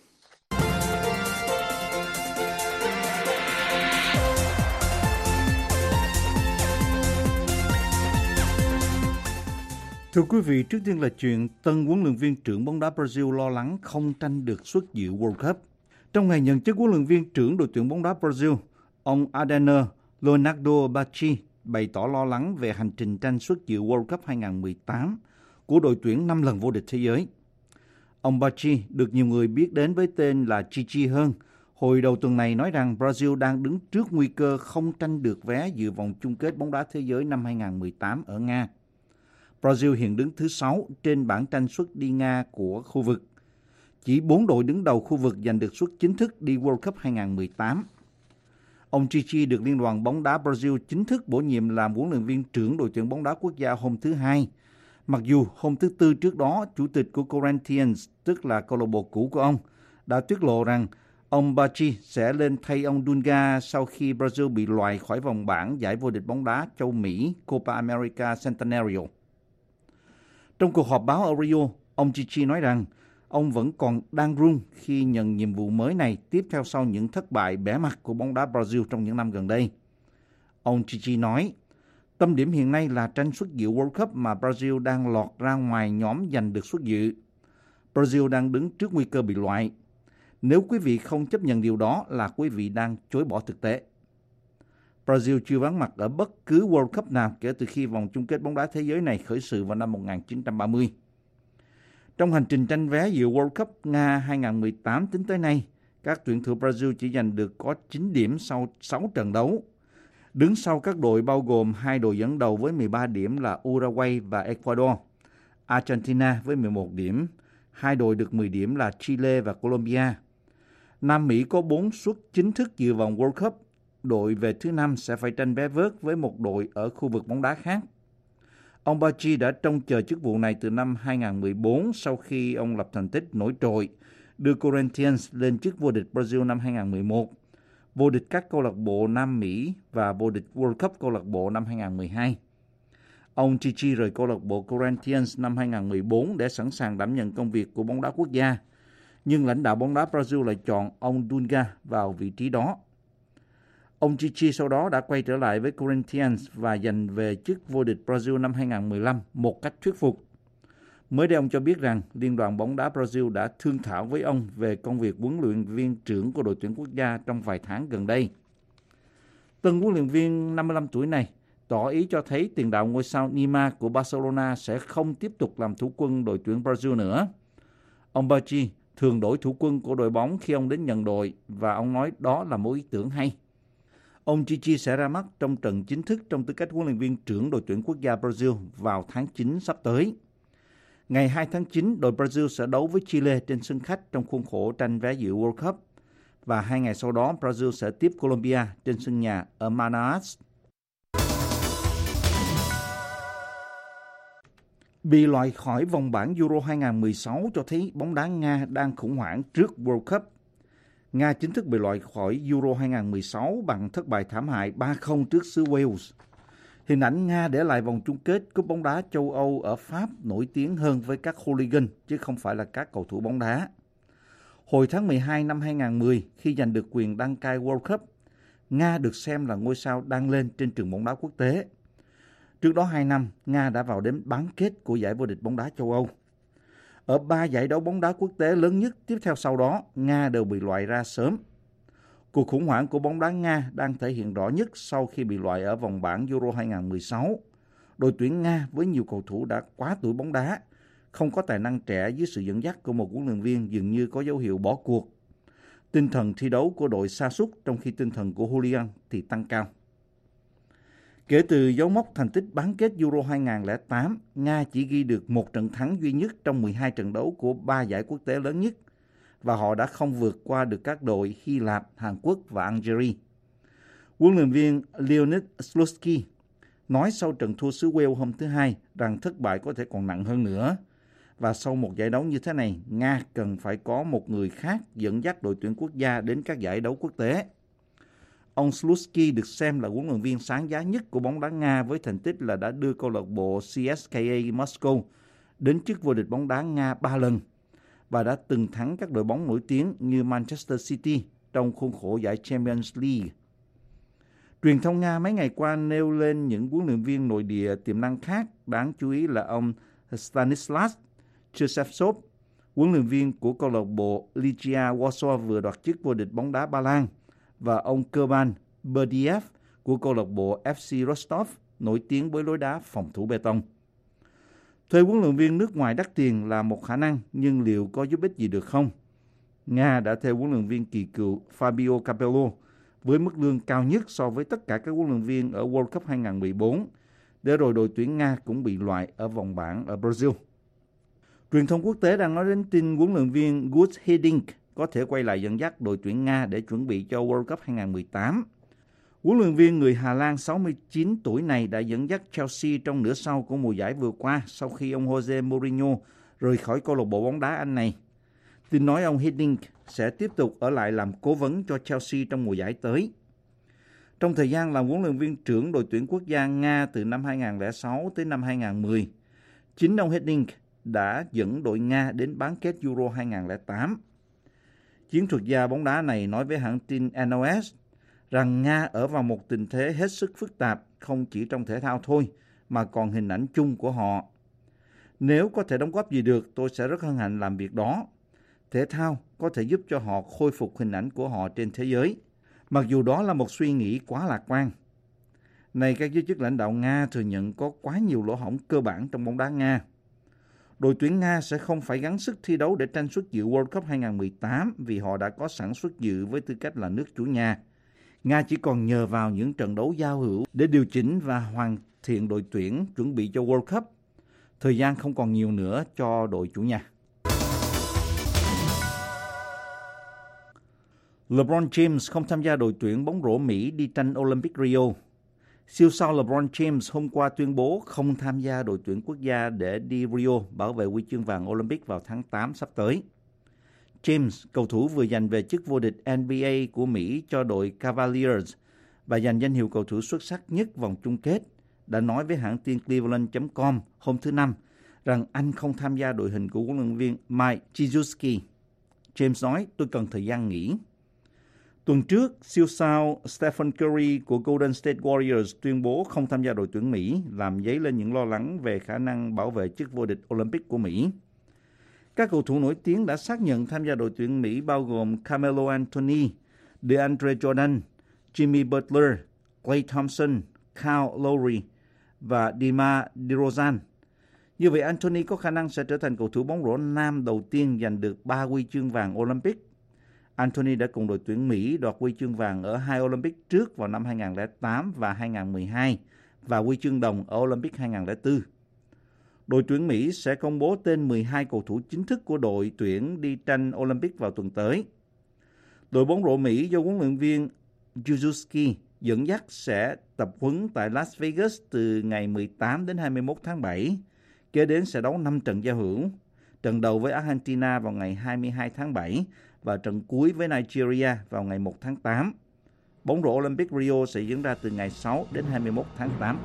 Thưa quý vị, trước tiên là chuyện tân huấn luyện viên trưởng bóng đá Brazil lo lắng không tranh được suất dự World Cup. Trong ngày nhận chức huấn luyện viên trưởng đội tuyển bóng đá Brazil, ông Adriano Leonardo Bacci bày tỏ lo lắng về hành trình tranh suất dự World Cup 2018 của đội tuyển 5 lần vô địch thế giới. Ông Bacci được nhiều người biết đến với tên là Chichi hơn, hồi đầu tuần này nói rằng Brazil đang đứng trước nguy cơ không tranh được vé dự vòng chung kết bóng đá thế giới năm 2018 ở Nga. Brazil hiện đứng thứ 6 trên bảng tranh suất đi Nga của khu vực. Chỉ 4 đội đứng đầu khu vực giành được suất chính thức đi World Cup 2018. Ông Chichi được Liên đoàn bóng đá Brazil chính thức bổ nhiệm làm huấn luyện viên trưởng đội tuyển bóng đá quốc gia hôm thứ Hai. Mặc dù hôm thứ Tư trước đó, chủ tịch của Corinthians, tức là câu lạc bộ cũ của ông, đã tiết lộ rằng ông Bacci sẽ lên thay ông Dunga sau khi Brazil bị loại khỏi vòng bảng giải vô địch bóng đá châu Mỹ Copa America Centenario. Trong cuộc họp báo ở Rio, ông Chichi nói rằng ông vẫn còn đang run khi nhận nhiệm vụ mới này tiếp theo sau những thất bại bẽ mặt của bóng đá Brazil trong những năm gần đây. Ông Chichi nói, tâm điểm hiện nay là tranh suất dự World Cup mà Brazil đang lọt ra ngoài nhóm giành được suất dự. Brazil đang đứng trước nguy cơ bị loại. Nếu quý vị không chấp nhận điều đó là quý vị đang chối bỏ thực tế. Brazil chưa vắng mặt ở bất cứ World Cup nào kể từ khi vòng chung kết bóng đá thế giới này khởi sự vào năm 1930. Trong hành trình tranh vé dự World Cup Nga 2018 tính tới nay, các tuyển thủ Brazil chỉ giành được có 9 điểm sau 6 trận đấu. Đứng sau các đội bao gồm hai đội dẫn đầu với 13 điểm là Uruguay và Ecuador, Argentina với 11 điểm, hai đội được 10 điểm là Chile và Colombia. Nam Mỹ có 4 suất chính thức dự vòng World Cup. Đội về thứ 5 sẽ phải tranh vé vớt với một đội ở khu vực bóng đá khác. Ông Bacci đã trông chờ chức vụ này từ năm 2014 sau khi ông lập thành tích nổi trội, đưa Corinthians lên chức vô địch Brazil năm 2011, vô địch các câu lạc bộ Nam Mỹ và vô địch World Cup câu lạc bộ năm 2012. Ông Chichi rời câu lạc bộ Corinthians năm 2014 để sẵn sàng đảm nhận công việc của bóng đá quốc gia, nhưng lãnh đạo bóng đá Brazil lại chọn ông Dunga vào vị trí đó. Ông Chichi sau đó đã quay trở lại với Corinthians và giành về chức vô địch Brazil năm 2015 một cách thuyết phục. Mới đây ông cho biết rằng Liên đoàn bóng đá Brazil đã thương thảo với ông về công việc huấn luyện viên trưởng của đội tuyển quốc gia trong vài tháng gần đây. Tân huấn luyện viên 55 tuổi này tỏ ý cho thấy tiền đạo ngôi sao Neymar của Barcelona sẽ không tiếp tục làm thủ quân đội tuyển Brazil nữa. Ông Bacci thường đổi thủ quân của đội bóng khi ông đến nhận đội và ông nói đó là một ý tưởng hay. Ông Chichi sẽ ra mắt trong trận chính thức trong tư cách huấn luyện viên trưởng đội tuyển quốc gia Brazil vào tháng 9 sắp tới. Ngày 2 tháng 9, đội Brazil sẽ đấu với Chile trên sân khách trong khuôn khổ tranh vé dự World Cup. Và 2 ngày sau đó, Brazil sẽ tiếp Colombia trên sân nhà ở Manaus. Bị loại khỏi vòng bảng Euro 2016 cho thấy bóng đá Nga đang khủng hoảng trước World Cup. Nga chính thức bị loại khỏi Euro 2016 bằng thất bại thảm hại 3-0 trước xứ Wales. Hình ảnh Nga để lại vòng chung kết cúp bóng đá châu Âu ở Pháp nổi tiếng hơn với các hooligan chứ không phải là các cầu thủ bóng đá. Hồi tháng 12 năm 2010, khi giành được quyền đăng cai World Cup, Nga được xem là ngôi sao đang lên trên trường bóng đá quốc tế. Trước đó 2 năm, Nga đã vào đến bán kết của giải vô địch bóng đá châu Âu. Ở 3 giải đấu bóng đá quốc tế lớn nhất tiếp theo sau đó, Nga đều bị loại ra sớm. Cuộc khủng hoảng của bóng đá Nga đang thể hiện rõ nhất sau khi bị loại ở vòng bảng Euro 2016. Đội tuyển Nga với nhiều cầu thủ đã quá tuổi bóng đá, không có tài năng trẻ dưới sự dẫn dắt của một huấn luyện viên dường như có dấu hiệu bỏ cuộc. Tinh thần thi đấu của đội sa sút trong khi tinh thần của hooligan thì tăng cao. Kể từ dấu mốc thành tích bán kết Euro 2008, Nga chỉ ghi được một trận thắng duy nhất trong 12 trận đấu của 3 giải quốc tế lớn nhất, và họ đã không vượt qua được các đội Hy Lạp, Hàn Quốc và Algeria. Huấn luyện viên Leonid Slutsky nói sau trận thua xứ Wales hôm thứ Hai rằng thất bại có thể còn nặng hơn nữa. Và sau một giải đấu như thế này, Nga cần phải có một người khác dẫn dắt đội tuyển quốc gia đến các giải đấu quốc tế. Ông Slutsky được xem là huấn luyện viên sáng giá nhất của bóng đá Nga với thành tích là đã đưa câu lạc bộ CSKA Moscow đến chức vô địch bóng đá Nga 3 lần và đã từng thắng các đội bóng nổi tiếng như Manchester City trong khuôn khổ giải Champions League. Truyền thông Nga mấy ngày qua nêu lên những huấn luyện viên nội địa tiềm năng khác, đáng chú ý là ông Stanislas Cherchesov, huấn luyện viên của câu lạc bộ Legia Warsaw vừa đoạt chức vô địch bóng đá Ba Lan, và ông Kurban Berdiev của câu lạc bộ FC Rostov, nổi tiếng với lối đá phòng thủ bê tông. Thuê huấn luyện viên nước ngoài đắt tiền là một khả năng, nhưng liệu có giúp ích gì được không? Nga đã thuê huấn luyện viên kỳ cựu Fabio Capello với mức lương cao nhất so với tất cả các huấn luyện viên ở World Cup 2014, để rồi đội tuyển Nga cũng bị loại ở vòng bảng ở Brazil. Truyền thông quốc tế đang nói đến tin huấn luyện viên Guus Hiddink có thể quay lại dẫn dắt đội tuyển Nga để chuẩn bị cho World Cup 2018. Huấn luyện viên người Hà Lan 69 tuổi này đã dẫn dắt Chelsea trong nửa sau của mùa giải vừa qua sau khi ông Jose Mourinho rời khỏi câu lạc bộ bóng đá Anh này. Tin nói ông Hiddink sẽ tiếp tục ở lại làm cố vấn cho Chelsea trong mùa giải tới. Trong thời gian làm huấn luyện viên trưởng đội tuyển quốc gia Nga từ năm 2006 tới năm 2010, chính ông Hiddink đã dẫn đội Nga đến bán kết Euro 2008. Chiến thuật gia bóng đá này nói với hãng tin NOS rằng Nga ở vào một tình thế hết sức phức tạp, không chỉ trong thể thao thôi, mà còn hình ảnh chung của họ. Nếu có thể đóng góp gì được, tôi sẽ rất hân hạnh làm việc đó. Thể thao có thể giúp cho họ khôi phục hình ảnh của họ trên thế giới, mặc dù đó là một suy nghĩ quá lạc quan. Này, các giới chức lãnh đạo Nga thừa nhận có quá nhiều lỗ hổng cơ bản trong bóng đá Nga. Đội tuyển Nga sẽ không phải gắng sức thi đấu để tranh suất dự World Cup 2018 vì họ đã có sẵn suất dự với tư cách là nước chủ nhà. Nga chỉ còn nhờ vào những trận đấu giao hữu để điều chỉnh và hoàn thiện đội tuyển chuẩn bị cho World Cup. Thời gian không còn nhiều nữa cho đội chủ nhà. LeBron James không tham gia đội tuyển bóng rổ Mỹ đi tranh Olympic Rio. Siêu sao LeBron James hôm qua tuyên bố không tham gia đội tuyển quốc gia để đi Rio bảo vệ huy chương vàng Olympic vào tháng 8 sắp tới. James, cầu thủ vừa giành về chức vô địch NBA của Mỹ cho đội Cavaliers và giành danh hiệu cầu thủ xuất sắc nhất vòng chung kết, đã nói với hãng tin Cleveland.com hôm thứ Năm rằng anh không tham gia đội hình của huấn luyện viên Mike Krzyzewski. James nói, tôi cần thời gian nghỉ. Tuần trước, siêu sao Stephen Curry của Golden State Warriors tuyên bố không tham gia đội tuyển Mỹ, làm dấy lên những lo lắng về khả năng bảo vệ chức vô địch Olympic của Mỹ. Các cầu thủ nổi tiếng đã xác nhận tham gia đội tuyển Mỹ bao gồm Carmelo Anthony, DeAndre Jordan, Jimmy Butler, Klay Thompson, Kyle Lowry và DeMar DeRozan. Như vậy, Anthony có khả năng sẽ trở thành cầu thủ bóng rổ nam đầu tiên giành được 3 huy chương vàng Olympic. Anthony đã cùng đội tuyển Mỹ đoạt huy chương vàng ở 2 Olympic trước vào năm 2008 và 2012 và huy chương đồng ở Olympic 2004. Đội tuyển Mỹ sẽ công bố tên 12 cầu thủ chính thức của đội tuyển đi tranh Olympic vào tuần tới. Đội bóng rổ Mỹ do huấn luyện viên Krzyzewski dẫn dắt sẽ tập huấn tại Las Vegas từ ngày 18 đến 21 tháng 7. Kế đến sẽ đấu 5 trận giao hữu. Trận đầu với Argentina vào ngày 22 tháng 7 và trận cuối với Nigeria vào ngày 1 tháng 8. Bóng rổ Olympic Rio sẽ diễn ra từ ngày 6 đến 21 tháng 8.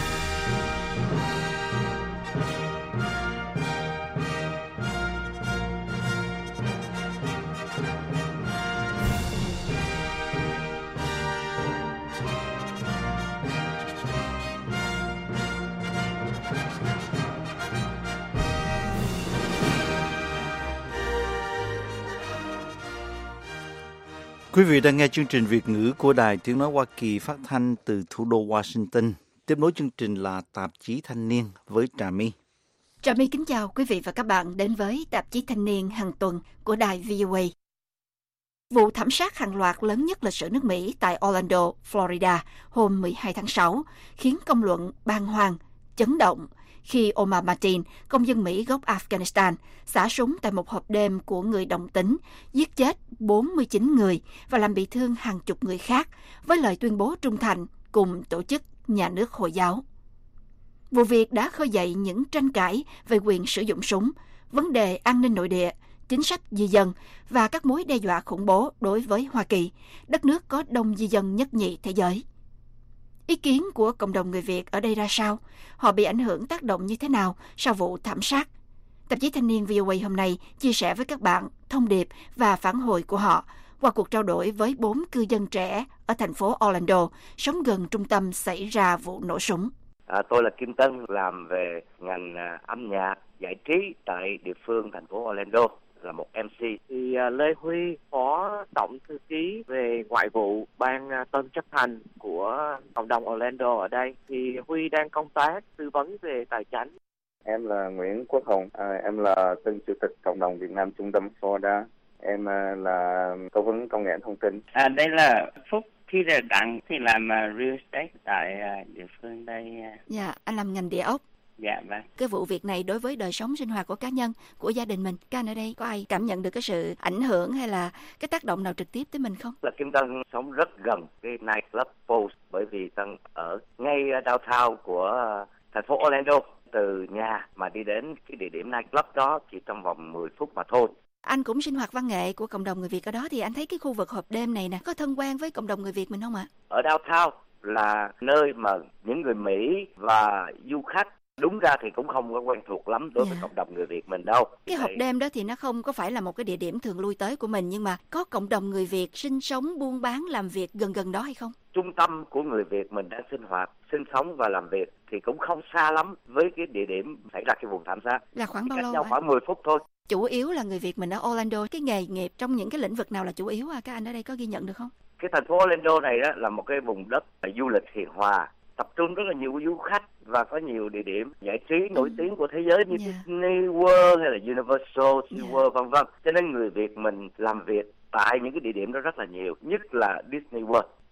Quý vị đang nghe chương trình Việt ngữ của Đài Tiếng Nói Hoa Kỳ phát thanh từ thủ đô Washington. Tiếp nối chương trình là Tạp chí Thanh niên với Trà My. Trà My kính chào quý vị và các bạn đến với Tạp chí Thanh niên hàng tuần của Đài VOA. Vụ thảm sát hàng loạt lớn nhất lịch sử nước Mỹ tại Orlando, Florida hôm 12 tháng 6 khiến công luận bàng hoàng, chấn động khi Omar Mateen, công dân Mỹ gốc Afghanistan, xả súng tại một hộp đêm của người đồng tính, giết chết 49 người và làm bị thương hàng chục người khác với lời tuyên bố trung thành cùng tổ chức nhà nước Hồi giáo. Vụ việc đã khơi dậy những tranh cãi về quyền sử dụng súng, vấn đề an ninh nội địa, chính sách di dân và các mối đe dọa khủng bố đối với Hoa Kỳ, đất nước có đông di dân nhất nhì thế giới. Ý kiến của cộng đồng người Việt ở đây ra sao? Họ bị ảnh hưởng tác động như thế nào sau vụ thảm sát? Tạp chí Thanh niên VOA hôm nay chia sẻ với các bạn thông điệp và phản hồi của họ qua cuộc trao đổi với 4 cư dân trẻ ở thành phố Orlando, sống gần trung tâm xảy ra vụ nổ súng. Tôi là Kim Tân, làm về ngành âm nhạc, giải trí tại địa phương thành phố Orlando, là một MC. Thì Lê Huy, Phó Tổng Thư ký về Ngoại vụ Ban Tân chấp hành của cộng đồng Orlando ở đây. Thì Huy đang công tác tư vấn về tài chính. Em là Nguyễn Quốc Hùng, em là tân chủ tịch cộng đồng Việt Nam trung tâm Florida. Em là cố vấn công nghệ thông tin. Đây là Phúc Peter Đặng, thì làm real estate tại địa phương đây. Dạ, anh làm ngành địa ốc. Dạ vâng. Cái vụ việc này đối với đời sống sinh hoạt của cá nhân, của gia đình mình, các anh ở đây có ai cảm nhận được cái sự ảnh hưởng hay là cái tác động nào trực tiếp tới mình không? Là Kim Tân sống rất gần cái nightclub Post, bởi vì Tân ở ngay downtown của thành phố Orlando. Từ nhà mà đi đến cái địa điểm nightclub đó chỉ trong vòng 10 phút mà thôi. Anh cũng sinh hoạt văn nghệ của cộng đồng người Việt ở đó, thì anh thấy cái khu vực hộp đêm này nè, có thân quen với cộng đồng người Việt mình không ạ? Ở downtown là nơi mà những người Mỹ và du khách đúng ra thì cũng không có quen thuộc lắm đối với cộng đồng người Việt mình đâu. Cái hộp đêm đó thì nó không có phải là một cái địa điểm thường lui tới của mình, nhưng mà có cộng đồng người Việt sinh sống, buôn bán, làm việc gần đó hay không? Trung tâm của người Việt mình đang sinh hoạt, sinh sống và làm việc thì cũng không xa lắm với cái địa điểm xảy ra cái vụ thảm sát. Là khoảng bao lâu? Cách nhau khoảng 10 phút thôi. Chủ yếu là người Việt mình ở Orlando, cái nghề nghiệp trong những cái lĩnh vực nào là chủ yếu các anh ở đây có ghi nhận được không? Cái thành phố Orlando này đó là một cái vùng đất du lịch hiền hòa, tập trung rất là nhiều du khách và có nhiều địa điểm giải trí nổi tiếng của thế giới như Disney World hay là Universal World vân vân. Cho nên người Việt mình làm việc tại những cái địa điểm đó rất là nhiều, nhất là Disney World.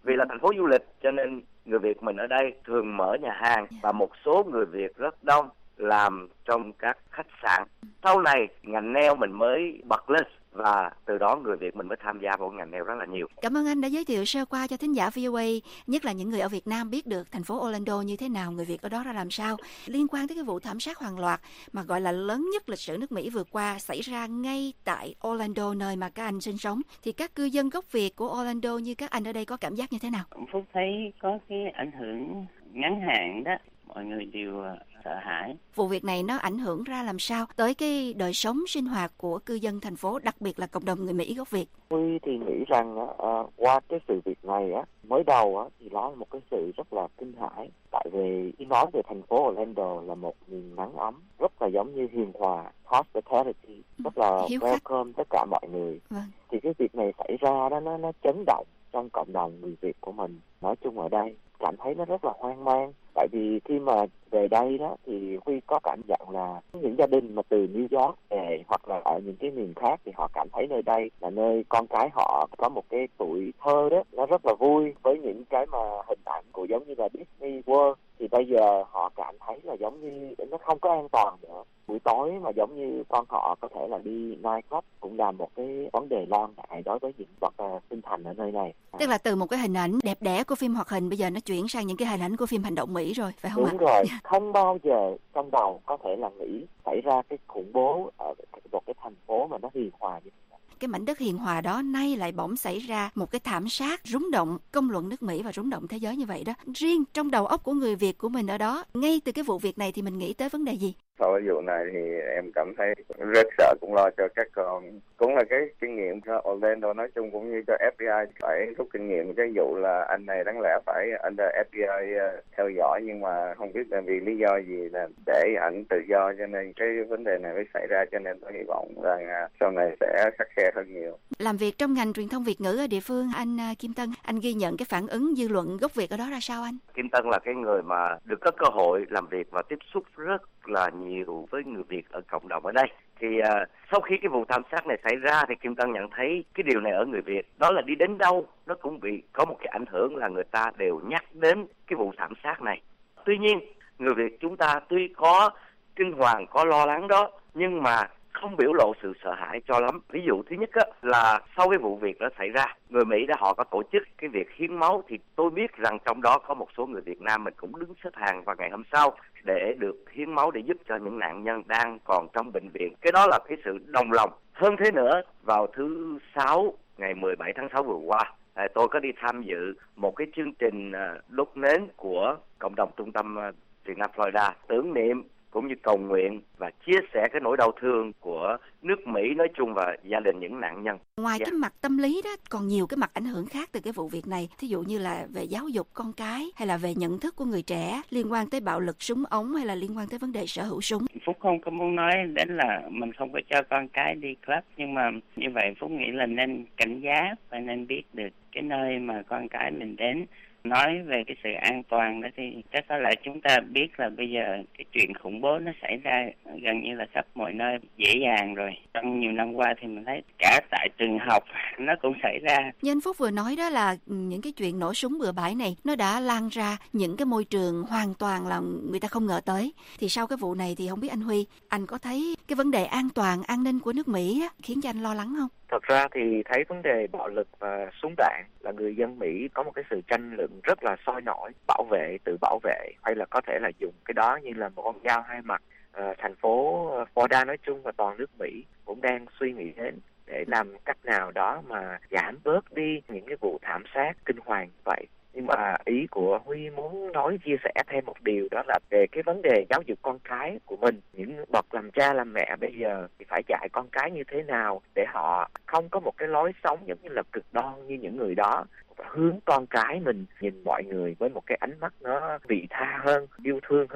Vì là thành phố du lịch cho nên người Việt mình ở đây thường mở nhà hàng và một số người Việt rất đông làm trong các khách sạn. Sau này ngành nail mình mới bật lên và từ đó người Việt mình mới tham gia vào ngành nail rất là nhiều. Cảm ơn anh đã giới thiệu sơ qua cho thính giả VOA, nhất là những người ở Việt Nam biết được thành phố Orlando như thế nào, người Việt ở đó ra làm sao. Liên quan tới cái vụ thảm sát hàng loạt mà gọi là lớn nhất lịch sử nước Mỹ vừa qua xảy ra ngay tại Orlando, nơi mà các anh sinh sống, thì các cư dân gốc Việt của Orlando như các anh ở đây có cảm giác như thế nào? Phúc thấy có cái ảnh hưởng ngắn hạn đó, mọi người đều sợ hãi. Vụ việc này nó ảnh hưởng ra làm sao tới cái đời sống sinh hoạt của cư dân thành phố, đặc biệt là cộng đồng người Mỹ gốc Việt? Huy thì nghĩ rằng qua cái sự việc này mới đầu thì nó là một cái sự rất là kinh hãi, tại vì khi nói về thành phố Orlando là một miền nắng ấm, rất là giống như hiền hòa, hospitality, rất là welcome tất cả mọi người. Thì cái việc này xảy ra đó nó chấn động trong cộng đồng người Việt của mình nói chung ở đây, cảm thấy nó rất là hoang mang. Tại vì khi mà về đây đó thì Huy có cảm nhận là những gia đình mà từ New York về hoặc là ở những cái miền khác thì họ cảm thấy nơi đây là nơi con cái họ có một cái tuổi thơ đó, nó rất là vui với những cái mà hình ảnh của giống như là Disney World. Thì bây giờ họ cảm thấy là giống như nó không có an toàn nữa. Buổi tối mà giống như con họ có thể là đi nightclub cũng là một cái vấn đề lo ngại đối với những bậc sinh thành ở nơi này. Tức là từ một cái hình ảnh đẹp đẽ của phim hoạt hình bây giờ nó chuyển sang những cái hình ảnh của phim hành động Mỹ rồi, phải không ạ? Đúng rồi, không bao giờ trong đầu có thể là nghĩ xảy ra cái khủng bố ở một cái thành phố mà nó hiền hòa như thế. Cái mảnh đất hiền hòa đó nay lại bỗng xảy ra một cái thảm sát rúng động công luận nước Mỹ và rúng động thế giới như vậy đó. Riêng trong đầu óc của người Việt của mình ở đó, ngay từ cái vụ việc này thì mình nghĩ tới vấn đề gì? Sau cái vụ này thì em cảm thấy rất sợ, cũng lo cho các con. Cũng là cái kinh nghiệm cho Orlando nói chung cũng như cho FBI phải rút kinh nghiệm cái vụ là anh này đáng lẽ phải under FBI theo dõi, nhưng mà không biết là vì lý do gì là để ảnh tự do, cho nên cái vấn đề này mới xảy ra. Cho nên tôi hy vọng rằng sau này sẽ khắt khe hơn nhiều. Làm việc trong ngành truyền thông Việt ngữ ở địa phương, anh Kim Tân, anh ghi nhận cái phản ứng dư luận gốc Việt ở đó ra sao anh? Kim Tân là cái người mà được có cơ hội làm việc và tiếp xúc rất là nhiều với người Việt ở cộng đồng ở đây. Thì sau khi cái vụ thảm sát này xảy ra thì Kim Tân nhận thấy cái điều này ở người Việt, đó là đi đến đâu nó cũng bị có một cái ảnh hưởng là người ta đều nhắc đến cái vụ thảm sát này. Tuy nhiên người Việt chúng ta tuy có kinh hoàng, có lo lắng đó, nhưng mà không biểu lộ sự sợ hãi cho lắm. Ví dụ thứ nhất là sau cái vụ việc đó xảy ra, người Mỹ họ có tổ chức cái việc hiến máu, thì tôi biết rằng trong đó có một số người Việt Nam mình cũng đứng xếp hàng vào ngày hôm sau để được hiến máu để giúp cho những nạn nhân đang còn trong bệnh viện. Cái đó là cái sự đồng lòng. Hơn thế nữa, vào thứ Sáu ngày 17 tháng 6 vừa qua, tôi có đi tham dự một cái chương trình đốt nến của cộng đồng trung tâm Việt Nam Florida, tưởng niệm cũng như cầu nguyện và chia sẻ cái nỗi đau thương của nước Mỹ nói chung và gia đình những nạn nhân. Ngoài cái mặt tâm lý đó, còn nhiều cái mặt ảnh hưởng khác từ cái vụ việc này. Thí dụ như là về giáo dục con cái, hay là về nhận thức của người trẻ, liên quan tới bạo lực súng ống, hay là liên quan tới vấn đề sở hữu súng. Phúc không có muốn nói đến là mình không có cho con cái đi club, nhưng mà như vậy Phúc nghĩ là nên cảnh giác và nên biết được cái nơi mà con cái mình đến. Nói về cái sự an toàn đó thì chắc có lẽ chúng ta biết là bây giờ cái chuyện khủng bố nó xảy ra gần như là khắp mọi nơi dễ dàng rồi. Trong nhiều năm qua thì mình thấy cả tại trường học nó cũng xảy ra. Như anh Phúc vừa nói đó là những cái chuyện nổ súng bừa bãi này nó đã lan ra những cái môi trường hoàn toàn là người ta không ngờ tới. Thì sau cái vụ này thì không biết anh Huy, anh có thấy cái vấn đề an toàn, an ninh của nước Mỹ khiến cho anh lo lắng không? Thật ra thì thấy vấn đề bạo lực và súng đạn là người dân Mỹ có một cái sự tranh luận rất là sôi nổi, bảo vệ, tự bảo vệ, hay là có thể là dùng cái đó như là một con dao hai mặt. Thành phố Florida nói chung và toàn nước Mỹ cũng đang suy nghĩ đến để làm cách nào đó mà giảm bớt đi những cái vụ thảm sát kinh hoàng vậy. Nhưng mà ý của Huy muốn chia sẻ thêm một điều, đó là về cái vấn đề giáo dục con cái của mình. Những bậc làm cha làm mẹ bây giờ thì phải dạy con cái như thế nào để họ không có một cái lối sống giống như là cực đoan như những người đó. Hướng con cái mình nhìn mọi người với một cái ánh mắt nó vị tha hơn, yêu thương hơn.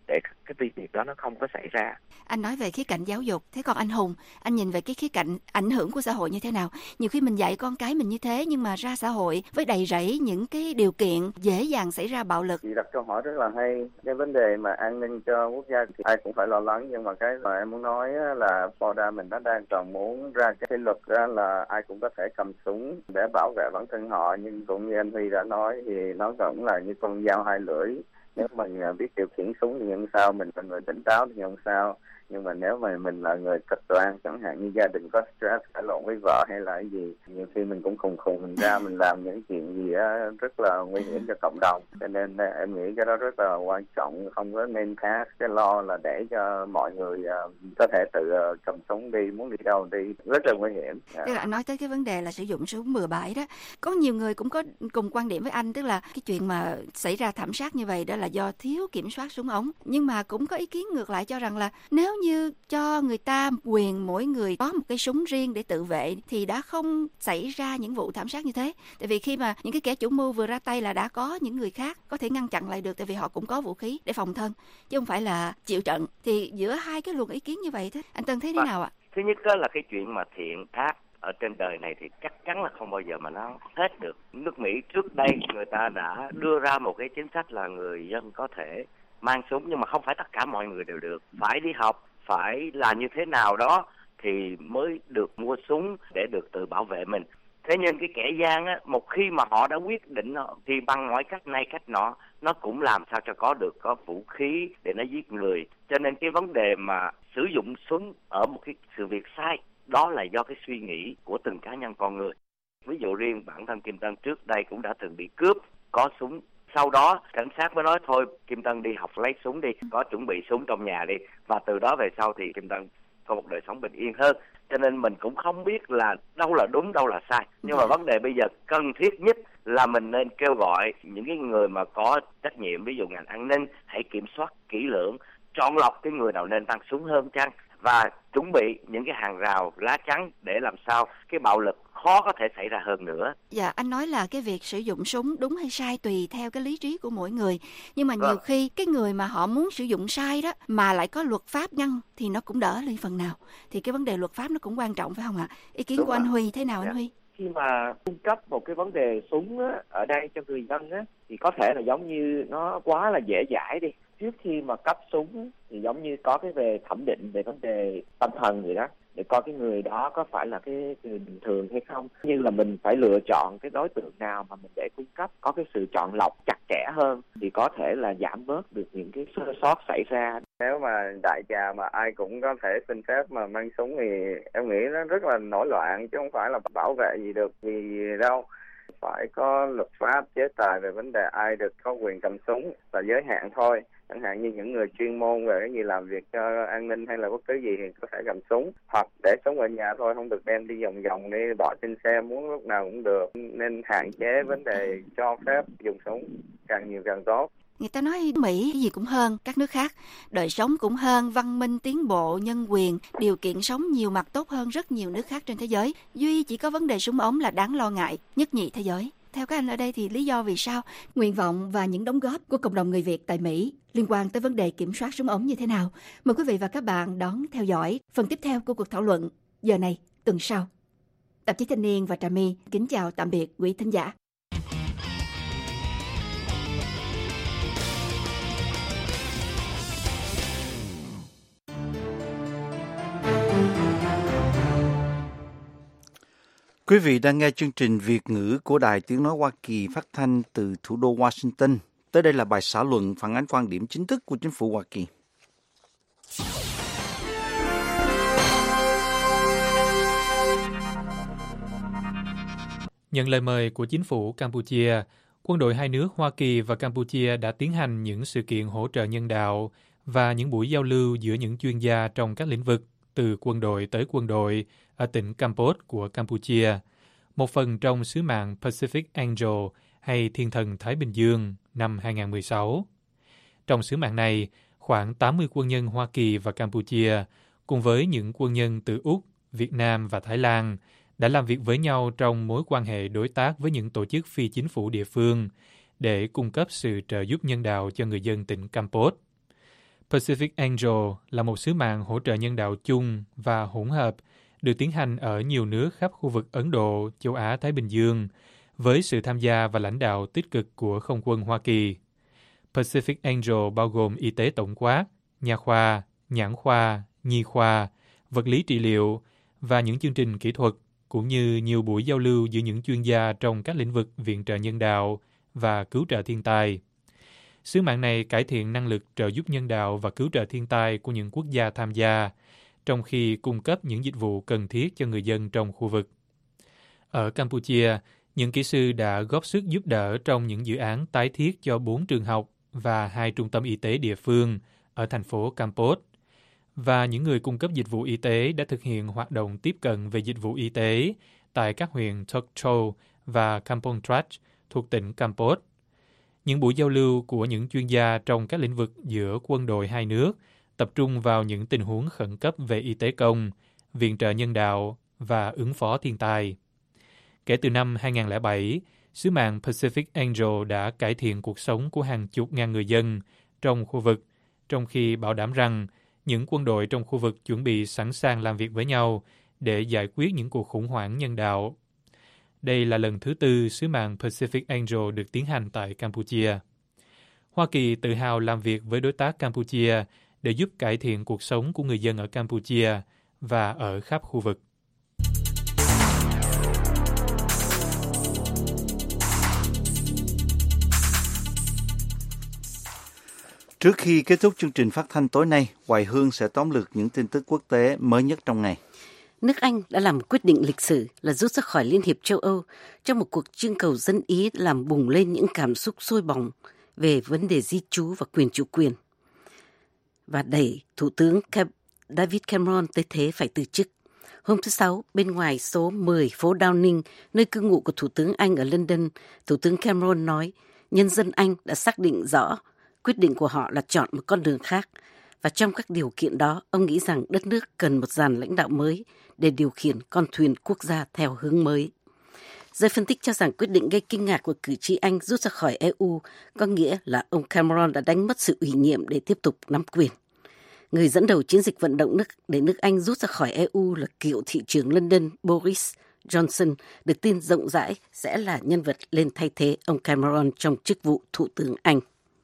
để cái việc đó nó không có xảy ra. Anh nói về khía cạnh giáo dục, thế còn anh Hùng, anh nhìn về cái khía cạnh ảnh hưởng của xã hội như thế nào? Nhiều khi mình dạy con cái mình như thế nhưng mà ra xã hội với đầy rẫy những cái điều kiện dễ dàng xảy ra bạo lực. Chị đặt câu hỏi rất là hay. Cái vấn đề mà an ninh cho quốc gia thì ai cũng phải lo lắng, nhưng mà cái mà em muốn nói là Florida mình đã đang còn muốn ra cái luật là ai cũng có thể cầm súng để bảo vệ bản thân họ, nhưng cũng như anh Huy đã nói thì nó vẫn là như con dao hai lưỡi. Nếu mình biết điều khiển súng thì không sao, mình là người tỉnh táo thì không sao. Nhưng mà nếu mà mình là người cực đoan, chẳng hạn như gia đình có stress, cãi lộn với vợ hay là cái gì, nhiều khi mình cũng khùng mình ra mình làm những chuyện gì rất là nguy hiểm cho cộng đồng. Cho nên em nghĩ cái đó rất là quan trọng, không có nên pass cái law là để cho mọi người có thể tự cầm súng đi, muốn đi đâu đi, rất là nguy hiểm. Tức là anh nói tới cái vấn đề là sử dụng súng bừa bãi đó. Có nhiều người cũng có cùng quan điểm với anh, tức là cái chuyện mà xảy ra thảm sát như vậy đó là do thiếu kiểm soát súng ống. Nhưng mà cũng có ý kiến ngược lại cho rằng là nếu như cho người ta quyền mỗi người có một cái súng riêng để tự vệ thì đã không xảy ra những vụ thảm sát như thế. Tại vì khi mà những cái kẻ chủ mưu vừa ra tay là đã có những người khác có thể ngăn chặn lại được, tại vì họ cũng có vũ khí để phòng thân, chứ không phải là chịu trận. Thì giữa hai cái luồng ý kiến như vậy thế, anh Tân thấy thế nào ạ? Thứ nhất đó là cái chuyện mà thiện ác ở trên đời này thì chắc chắn là không bao giờ mà nó hết được. Nước Mỹ trước đây người ta đã đưa ra một cái chính sách là người dân có thể mang súng, nhưng mà không phải tất cả mọi người đều được. Phải đi học, phải là như thế nào đó thì mới được mua súng để được tự bảo vệ mình. Thế nhưng cái kẻ gian á, một khi mà họ đã quyết định thì bằng mọi cách này cách nọ, nó cũng làm sao cho có vũ khí để nó giết người. Cho nên cái vấn đề mà sử dụng súng ở một cái sự việc sai, đó là do cái suy nghĩ của từng cá nhân con người. Ví dụ riêng bản thân Kim Tân trước đây cũng đã từng bị cướp, có súng. Sau đó cảnh sát mới nói thôi Kim Tân đi học lấy súng đi, có chuẩn bị súng trong nhà đi. Và từ đó về sau thì Kim Tân có một đời sống bình yên hơn. Cho nên mình cũng không biết là đâu là đúng, đâu là sai. Nhưng mà vấn đề bây giờ cần thiết nhất là mình nên kêu gọi những cái người mà có trách nhiệm, ví dụ ngành an ninh, hãy kiểm soát kỹ lưỡng, chọn lọc cái người nào nên tăng súng hơn chăng, và chuẩn bị những cái hàng rào lá chắn để làm sao cái bạo lực khó có thể xảy ra hơn nữa. Dạ, anh nói là cái việc sử dụng súng đúng hay sai tùy theo cái lý trí của mỗi người. Nhưng mà nhiều khi cái người mà họ muốn sử dụng sai đó mà lại có luật pháp ngăn thì nó cũng đỡ lên phần nào. Thì cái vấn đề luật pháp nó cũng quan trọng phải không ạ? Ý kiến của anh Huy thế nào anh Huy? Khi mà cung cấp một cái vấn đề súng á, ở đây cho người dân á, thì có thể là giống như nó quá là dễ dãi đi. Trước khi mà cấp súng thì giống như có cái về thẩm định về vấn đề tâm thần người đó, để coi cái người đó có phải là cái người bình thường hay không, như là mình phải lựa chọn cái đối tượng nào mà mình để cung cấp, có cái sự chọn lọc chặt chẽ hơn thì có thể là giảm bớt được những cái sơ sót xảy ra. Nếu mà đại trà mà ai cũng có thể xin phép mà mang súng thì em nghĩ nó rất là nổi loạn, chứ không phải là bảo vệ gì được gì đâu. Phải có luật pháp chế tài về vấn đề ai được có quyền cầm súng và giới hạn thôi. Chẳng hạn như những người chuyên môn về cái gì làm việc cho an ninh hay là bất cứ gì thì có thể cầm súng, hoặc để súng ở nhà thôi, không được đem đi vòng vòng đi, bỏ trên xe muốn lúc nào cũng được. Nên hạn chế vấn đề cho phép dùng súng, càng nhiều càng tốt. Người ta nói Mỹ cái gì cũng hơn các nước khác, đời sống cũng hơn, văn minh tiến bộ, nhân quyền, điều kiện sống nhiều mặt tốt hơn rất nhiều nước khác trên thế giới. Duy chỉ có vấn đề súng ống là đáng lo ngại, nhất nhì thế giới. Theo các anh ở đây thì lý do vì sao? Nguyện vọng và những đóng góp của cộng đồng người Việt tại Mỹ liên quan tới vấn đề kiểm soát súng ống như thế nào? Mời quý vị và các bạn đón theo dõi phần tiếp theo của cuộc thảo luận giờ này tuần sau. Tạp chí Thanh niên và Trà My kính chào tạm biệt quý thính giả. Quý vị đang nghe chương trình Việt ngữ của Đài Tiếng Nói Hoa Kỳ phát thanh từ thủ đô Washington. Tới đây là bài xã luận phản ánh quan điểm chính thức của chính phủ Hoa Kỳ. Nhận lời mời của chính phủ Campuchia, quân đội hai nước Hoa Kỳ và Campuchia đã tiến hành những sự kiện hỗ trợ nhân đạo và những buổi giao lưu giữa những chuyên gia trong các lĩnh vực, từ quân đội tới quân đội, ở tỉnh Kampot của Campuchia, một phần trong sứ mạng Pacific Angel hay Thiên thần Thái Bình Dương năm 2016. Trong sứ mạng này, khoảng 80 quân nhân Hoa Kỳ và Campuchia, cùng với những quân nhân từ Úc, Việt Nam và Thái Lan, đã làm việc với nhau trong mối quan hệ đối tác với những tổ chức phi chính phủ địa phương để cung cấp sự trợ giúp nhân đạo cho người dân tỉnh Kampot. Pacific Angel là một sứ mạng hỗ trợ nhân đạo chung và hỗn hợp được tiến hành ở nhiều nước khắp khu vực Ấn Độ, châu Á, Thái Bình Dương, với sự tham gia và lãnh đạo tích cực của Không quân Hoa Kỳ. Pacific Angel bao gồm y tế tổng quát, nha khoa, nhãn khoa, nhi khoa, vật lý trị liệu và những chương trình kỹ thuật, cũng như nhiều buổi giao lưu giữa những chuyên gia trong các lĩnh vực viện trợ nhân đạo và cứu trợ thiên tai. Sứ mạng này cải thiện năng lực trợ giúp nhân đạo và cứu trợ thiên tai của những quốc gia tham gia, trong khi cung cấp những dịch vụ cần thiết cho người dân trong khu vực. Ở Campuchia, những kỹ sư đã góp sức giúp đỡ trong những dự án tái thiết cho 4 trường học và 2 trung tâm y tế địa phương ở thành phố Kampot. Và những người cung cấp dịch vụ y tế đã thực hiện hoạt động tiếp cận về dịch vụ y tế tại các huyện Tok Châu và Kampong Trach thuộc tỉnh Kampot. Những buổi giao lưu của những chuyên gia trong các lĩnh vực giữa quân đội hai nước tập trung vào những tình huống khẩn cấp về y tế công, viện trợ nhân đạo và ứng phó thiên tai. Kể từ năm 2007, sứ mạng Pacific Angel đã cải thiện cuộc sống của hàng chục ngàn người dân trong khu vực, trong khi bảo đảm rằng những quân đội trong khu vực chuẩn bị sẵn sàng làm việc với nhau để giải quyết những cuộc khủng hoảng nhân đạo. Đây là lần thứ 4 sứ mạng Pacific Angel được tiến hành tại Campuchia. Hoa Kỳ tự hào làm việc với đối tác Campuchia để giúp cải thiện cuộc sống của người dân ở Campuchia và ở khắp khu vực. Trước khi kết thúc chương trình phát thanh tối nay, Hoài Hương sẽ tóm lược những tin tức quốc tế mới nhất trong ngày. Nước Anh đã làm quyết định lịch sử là rút ra khỏi Liên hiệp châu Âu trong một cuộc trưng cầu dân Ý làm bùng lên những cảm xúc sôi bỏng về vấn đề di trú và quyền chủ quyền, và đẩy Thủ tướng David Cameron tới thế phải từ chức. Hôm thứ Sáu, bên ngoài số 10 phố Downing, nơi cư ngụ của Thủ tướng Anh ở London, Thủ tướng Cameron nói nhân dân Anh đã xác định rõ quyết định của họ là chọn một con đường khác, và trong các điều kiện đó, ông nghĩ rằng đất nước cần một dàn lãnh đạo mới để điều khiển con thuyền quốc gia theo hướng mới. Giới phân tích cho rằng quyết định gây kinh ngạc của cử tri Anh rút ra khỏi EU có nghĩa là ông Cameron đã đánh mất sự ủy nhiệm để tiếp tục nắm quyền. Người dẫn đầu chiến dịch vận động để nước Anh rút ra khỏi EU là cựu thị trưởng London Boris Johnson, được tin rộng rãi sẽ là nhân vật lên thay thế ông Cameron trong chức vụ Thủ tướng Anh.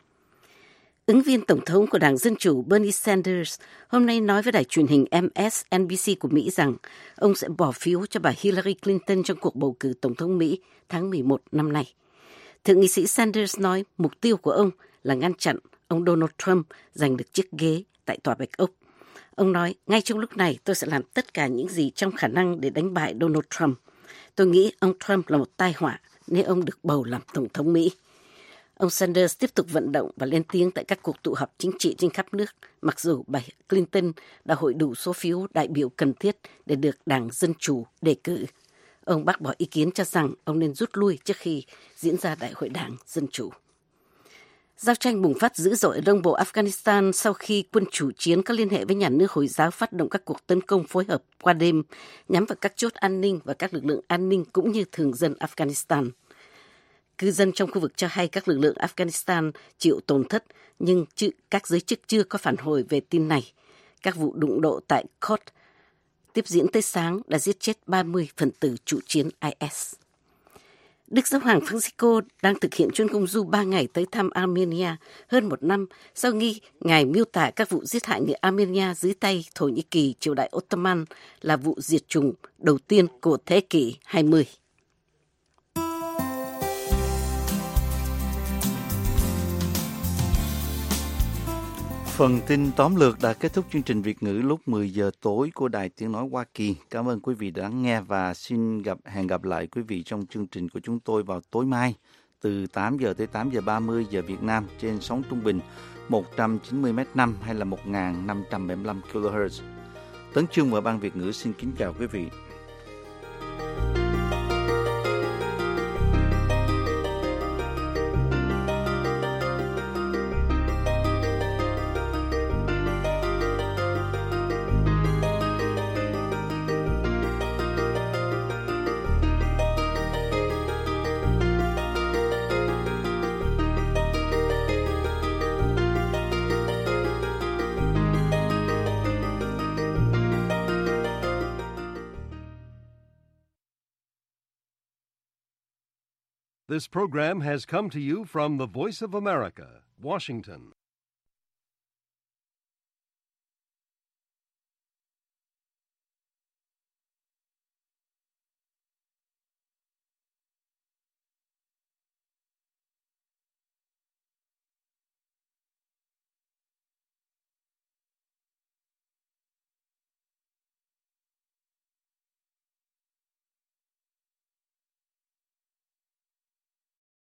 Ứng viên Tổng thống của Đảng Dân Chủ Bernie Sanders hôm nay nói với đài truyền hình MSNBC của Mỹ rằng ông sẽ bỏ phiếu cho bà Hillary Clinton trong cuộc bầu cử Tổng thống Mỹ tháng 11 năm nay. Thượng nghị sĩ Sanders nói mục tiêu của ông là ngăn chặn ông Donald Trump giành được chiếc ghế tại Tòa Bạch Ốc. Ông nói, ngay trong lúc này tôi sẽ làm tất cả những gì trong khả năng để đánh bại Donald Trump. Tôi nghĩ ông Trump là một tai họa nếu ông được bầu làm Tổng thống Mỹ. Ông Sanders tiếp tục vận động và lên tiếng tại các cuộc tụ họp chính trị trên khắp nước, mặc dù bà Clinton đã hội đủ số phiếu đại biểu cần thiết để được Đảng Dân Chủ đề cử. Ông bác bỏ ý kiến cho rằng ông nên rút lui trước khi diễn ra Đại hội Đảng Dân Chủ. Giao tranh bùng phát dữ dội ở đông bộ Afghanistan sau khi quân chủ chiến có liên hệ với nhà nước Hồi giáo phát động các cuộc tấn công phối hợp qua đêm nhắm vào các chốt an ninh và các lực lượng an ninh cũng như thường dân Afghanistan. Cư dân trong khu vực cho hay các lực lượng Afghanistan chịu tổn thất, nhưng các giới chức chưa có phản hồi về tin này. Các vụ đụng độ tại Khost tiếp diễn tới sáng đã giết chết 30 phần tử chủ chiến IS. Đức Giáo hoàng Francisco đang thực hiện chuyến công du 3 ngày tới thăm Armenia hơn một năm sau khi Ngài miêu tả các vụ giết hại người Armenia dưới tay Thổ Nhĩ Kỳ triều đại Ottoman là vụ diệt chủng đầu tiên của thế kỷ 20. Phần tin tóm lược đã kết thúc chương trình Việt ngữ lúc 10 giờ tối của Đài Tiếng Nói Hoa Kỳ. Cảm ơn quý vị đã lắng nghe và xin hẹn gặp lại quý vị trong chương trình của chúng tôi vào tối mai từ 8 giờ tới 8 giờ 30 giờ Việt Nam trên sóng trung bình 190m5 hay là 1575 kHz. Tấn Chương và Ban Việt ngữ xin kính chào quý vị. This program has come to you from the Voice of America, Washington.